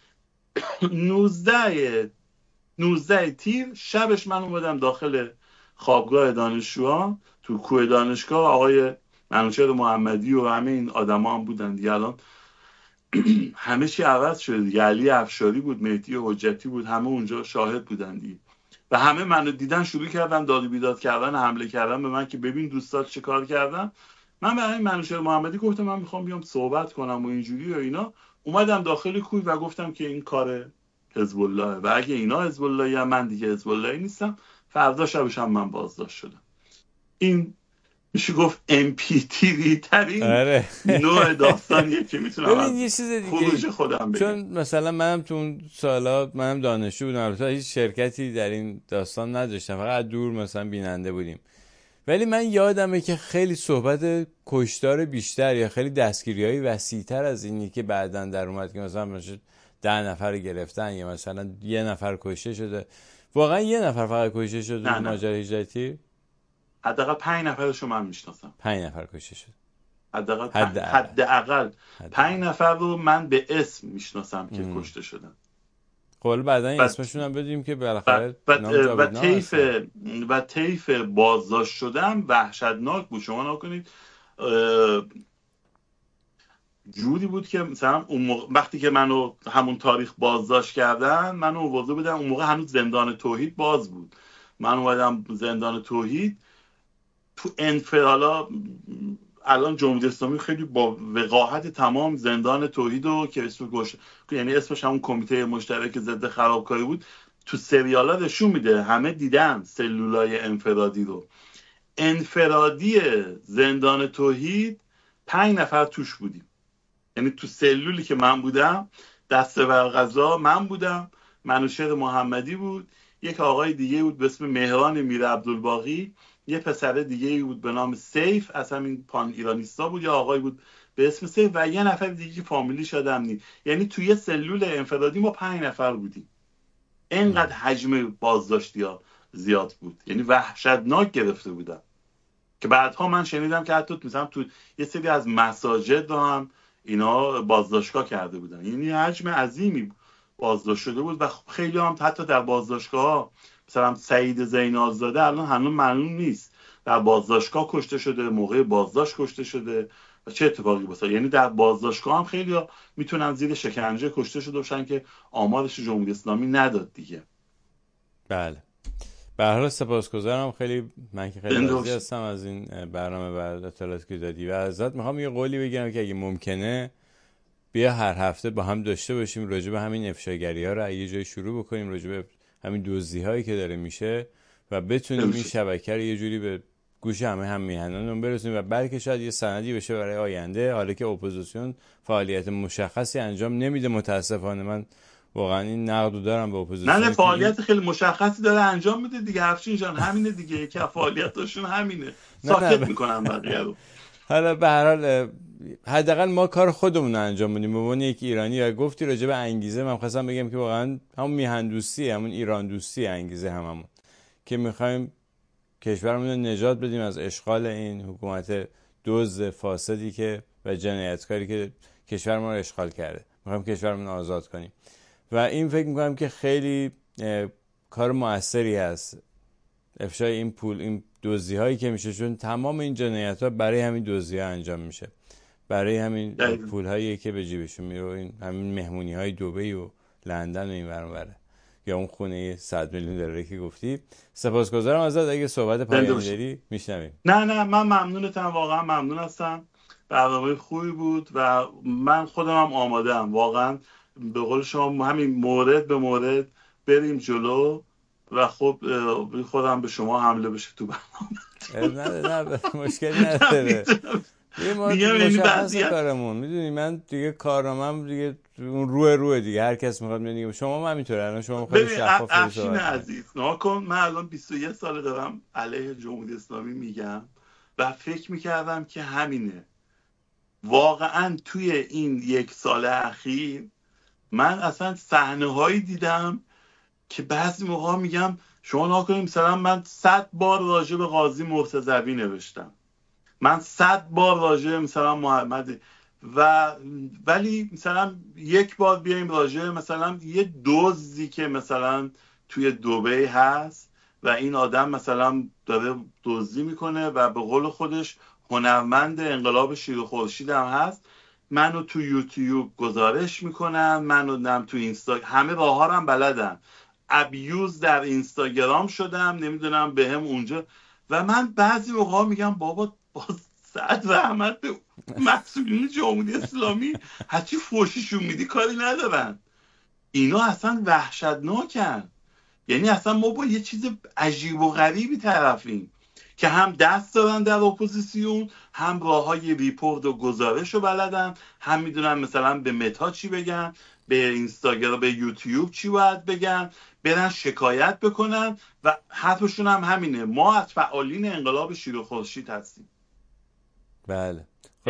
19 تیر شبش من اومدم داخل خوابگاه دانشجویان تو کوه دانشگاه. آقای منوچهر محمدی و همه این آدما هم بودن دیگه. الان همه چی عوض شده دیگه. علی افشاری بود، مهدی حجتی بود، همه اونجا شاهد بودن دیگه. و همه منو دیدن شروع کردن داد و بیداد کردن، حمله کردن به من که ببین دوستات چه کار کردن. من به همین منوچهر محمدی گفتم من میخوام بیام صحبت کنم و اینجوری و اینا. اومدم داخل کوه و گفتم که این کار حزب الله و اگه اینا حزب اللهی هم من دیگه حزب اللهی نیستم. فردا شبش هم من بازداشت شدم. این میشه گفت امپیتیوی ترین نوع داستانیه که میتونم از خروج خودم بگم. چون مثلا منم تو اون سالا منم دانشجو بودم، البته هیچ شرکتی در این داستان نداشتم، فقط دور مثلا بیننده بودیم. ولی من یادمه که خیلی صحبت کشتار بیشتر یا خیلی دستگیری‌های وسیع‌تر از اینی که بعداً در اومد که مثلا 10 نفر گرفتن یا مثلا 1 نفر کشته شده. واقعا 1 نفر فقط کشته شده در ماجرا 18 تیر؟ حداقل 5 نفرشو من میشناسم. 5 نفر کشته شد. حداقل 5 نفر رو من به اسم میشناسم که کشته شدن. خب بعداً اسمشون هم بدیم که بالاخره و طیف بازداشت شدن وحشتناک بود. شما نکنید جوری بود که مثلا وقتی که منو همون تاریخ بازداشت کردن، منو آورده بودن، اون موقع هنوز زندان توحید باز بود. من اومدم زندان توحید تو انفرالا. الان جمهوری اسلامی خیلی با وقاحت تمام زندان توحیدو که یعنی اسمش همون کمیته مشترک ضد خرابکاری بود، تو سریالا نشون میده. همه دیدن سلولای انفرادی رو. انفرادی زندان توحید 5 نفر توش بودیم. یعنی تو سلولی که من بودم دسته بر قضا من بودم، منوچهر محمدی بود، یک آقای دیگه بود به اسم مهران میر عبدالباقی، یه پسر دیگه بود به نام سیف از همین پان ایرانیستا بود، یا آقای بود به اسم سیف و یه نفر دیگه که فامیلیش یادم نیست. یعنی توی یه سلول انفرادی ما 5 نفر بودیم. اینقدر حجم بازداشتی ها زیاد بود، یعنی وحشتناک گرفته بودن که بعدها من شنیدم که حتی مثلا تو یه سری از مساجد هم اینا بازداشتگاه کرده بودن. یعنی حجم عظیمی بازداشت شده بود و خیلی هم حتی در بازداشتگاه مثلا سعید زینالزاده الان هنوز معلوم نیست در بازداشتگاه کشته شده، موقع بازداشت کشته شده و چه اتفاقی باشه. یعنی در بازداشتگاه هم خیلی ها میتونن زیر شکنجه کشته شده باشن که آمارش جمهوری اسلامی نداد دیگه. بله. به هر حال سپاسگزارم. من که خیلی راضی هستم از این برنامه و اطلاعاتی که دادی و ازت میخوام یه قولی بگیرم که اگه ممکنه بیا هر هفته با هم داشته باشیم راجع به همین افشاگری‌ها رو یه جای شروع بکنیم، راجع به همین دزدی‌هایی که داره میشه و بتونیم این شبکه رو یه جوری به گوش هم میهنانمون برسونیم و بلکه شاید یه سندی بشه برای آینده. حالا که اپوزیسیون فعالیت مشخصی انجام نمیده متاسفانه، من واقعا این نقدو دارم به اپوزیسیون. نه فعالیت خیلی مشخصی داره انجام میده دیگه. افشین جان همینه دیگه که فعالیتاشون همینه، ساکت میکنن بقیه رو. حالا به هر حال حداقل ما کار خودمون رو انجام بدیم به عنوان یک ایرانی. و گفتی راجع به انگیزه، من خواستم بگم که واقعا همون میهن دوستی، همون ایران دوستی انگیزه هممون که میخوایم کشورمون رو نجات بدیم از اشغال این حکومت دزد فاسدی که و جنایتکاری که کشور ما رو اشغال کرده. میخوایم کشورمون رو آزاد کنیم و این فکر میکنم که خیلی کار موثری هست افشای این پول، این دزدی هایی که میشه، چون تمام این جنایت ها برای همین دزدی ها انجام میشه، برای همین پول هایی که به جیبشون میره، این همین مهمونی های دبی و لندن و این ور اون وره، یا اون خونه 100 میلیون دلاری که گفتی. سپاسگزارم ازت. اگه صحبت پایانی داری میشنویم. نه من ممنونتم، واقعا ممنون هستم. برنامه خوبی بود و من خودم هم آماده‌ام واقعا. به قول شما همین مورد به مورد بریم جلو و خب خودم به شما حمله بشه تو برنامه. نه مشکلی نداره. یه مشخص کارمون، میدونی من دیگه کارنامه‌ام دیگه اون روه دیگه، هر کس میخواد میگه. شما هم همینطوره، الان شما خیلی شفاف افشین عزیز ناکن. من الان 21 سال دارم علیه جمهوری اسلامی میگم و فکر میکردم که همینه. واقعا توی این 1 سال اخیر من اصلا صحنه‌هایی دیدم که بعضی موقع میگم شما ناکنید. مثلا من 100 بار راجع به قاضی مرتضوی نوشتم، من 100 بار راجع به مثلا محمد ولی مثلا 1 بار بیایم راجع مثلا یه دزدی که مثلا توی دبی هست و این آدم مثلا داره دزدی میکنه و به قول خودش هنرمند انقلاب شیر و خورشید هم هست، منو تو یوتیوب گزارش میکنن، منو نم تو اینستاگرام، همه راه‌ها رو هم بلدن، ابیوز در اینستاگرام شدم، نمیدونم بهم اونجا. و من بعضی موقع میگم بابا سعد رحمت به مسئولین جمهوری اسلامی، هرچی فوشیشون میدی کاری ندارن. اینا اصلا وحشتناکن. یعنی اصلا ما با یه چیز عجیب و غریبی طرفیم که هم دست دارن در اپوزیسیون، هم راههای ریپورت و گزارش رو بلدن، هم میدونن مثلا به متا چی بگن، به اینستاگرام، به یوتیوب چی باید بگن، برن شکایت بکنن و حرفشون هم همینه، ما از فعالین انقلاب شیر و خورشید هستیم. بله.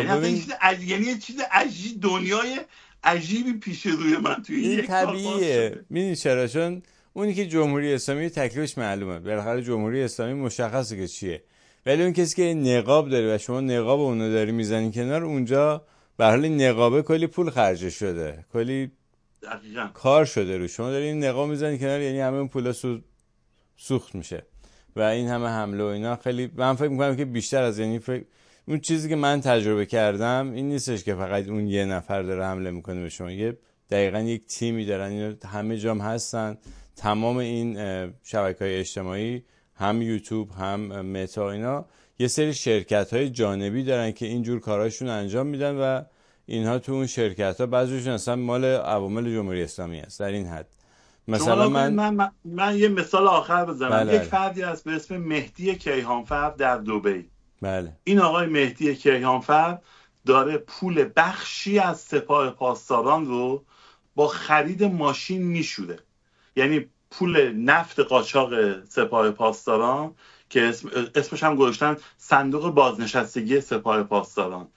یعنی یه چیز عجیب، دنیای عجیبی پیش روی من توی این یک سال طبیعیه. میدونی چرا؟ چون اونی که جمهوری اسلامی تکلیفش معلومه، بالاخره جمهوری اسلامی مشخصه که چیه، ولی اون کسی که نقاب داره و شما نقاب اونو داری میزنین کنار، اونجا به حال نقابه کلی پول خرج شده، کلی دقیقاً کار شده رو، شما داری این نقاب میزنین کنار، یعنی همه اون پولا سوخت میشه و این همه حمله و اینا. خیلی من فکر میکنم که بیشتر از اون چیزی که من تجربه کردم این نیستش که فقط اون یه نفر داره حمله میکنه به شما، دقیقاً یک تیمی دارن، اینا همه جام هستن. تمام این شبکه‌های اجتماعی، هم یوتیوب هم متا، اینا یه سری شرکت‌های جانبی دارن که اینجور کاراشون انجام میدن و اینها تو اون شرکت‌ها بعضیشون اصلا مال عوامل جمهوری اسلامی هست. در این حد مثلا من یه مثال آخر بزنم. بله. یک فردی هست به اسم مهدی کیهانفر در دبی. بله. این آقای مهدی کیهانفر داره پول بخشی از سپاه پاسداران رو با خرید ماشین میشوره. یعنی پول نفت قاچاق سپاه پاسداران که اسمش هم گذاشتن صندوق بازنشستگی سپاه پاسداران،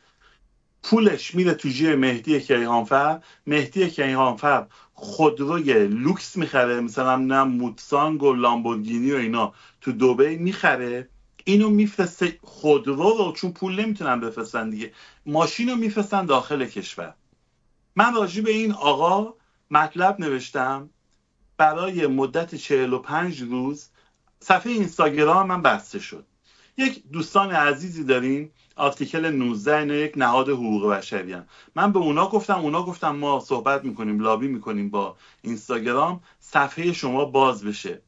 پولش میره تو جیب مهدی کیهانفر. مهدی کیهانفر خودروی لوکس میخره، مثلا نه موتسانگ و لامبورگینی و اینا تو دبی میخره، اینو میفرسته خودرو رو، چون پول نمیتونن بفرستن دیگه، ماشین رو میفرستن داخل کشور. من راجع به این آقا مطلب نوشتم، برای مدت 45 روز صفحه اینستاگرام من بسته شد. یک دوستان عزیزی داریم آرتیکل 19، اینا یک نهاد حقوق بشری هستن. من به اونا گفتم ما صحبت میکنیم، لابی میکنیم با اینستاگرام صفحه شما باز بشه.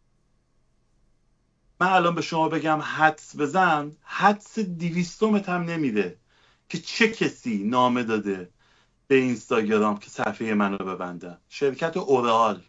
من الان به شما بگم حدس بزن، حدس 200 هم نمیده که چه کسی نامه داده به اینستاگرام که صفحه منو ببندن. شرکت اورال.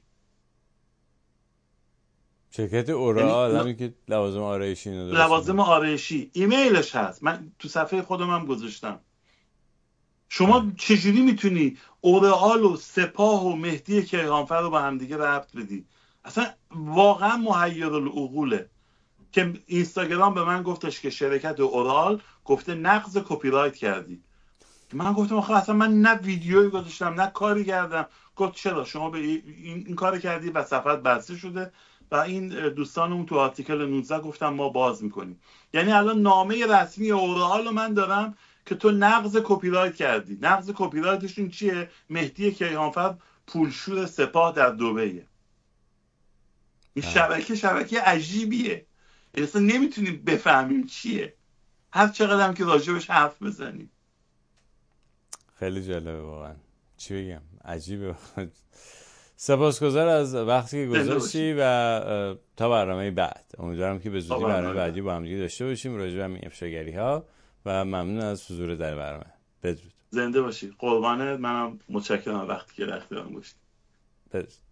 شرکت اورال، همین که لوازم آرایشی اینو داره. لوازم آرایشی، ایمیلش هست، من تو صفحه خودم هم گذاشتم. شما چجوری میتونی اورال و سپاه و مهدی کیهانفر رو با هم دیگه ربط بدی؟ اصلا واقعا محیرالعقوله که اینستاگرام به من گفتش که شرکت اورال گفته نقض کپی رایت کردی. من گفتم آخه اصلا من نه ویدیویی گذاشتم نه کاری کردم. گفت چرا شما به این کار کردی و صفحت بسته شده و این دوستانمون تو آرتیکل 19 گفتم ما باز میکنیم. یعنی الان نامه رسمی اورال رو من دارم که تو نقض کپی رایت کردی. نقض کپی رایتشون چیه؟ مهدی کیهانفر پولشور سپاه در دبیه. این شبکه عجیبیه، اصلا نمیتونیم بفهمیم چیه، هر چقدر هم که راجبش حرف بزنیم. خیلی جالبه واقعا، چی بگم، عجیبه. سپاسگزار از وقتی که گذاشتی و تا برنامه بعد. امیدوارم که به زودی برنامه بعدی با هم دیگه داشته باشیم راجع به همین افشاگری ها و ممنون از حضور در برنامه. بدرود. زنده باشی. قربانت. منم متشکرم وقتی که در اختیارم گذاشتی. بدرود.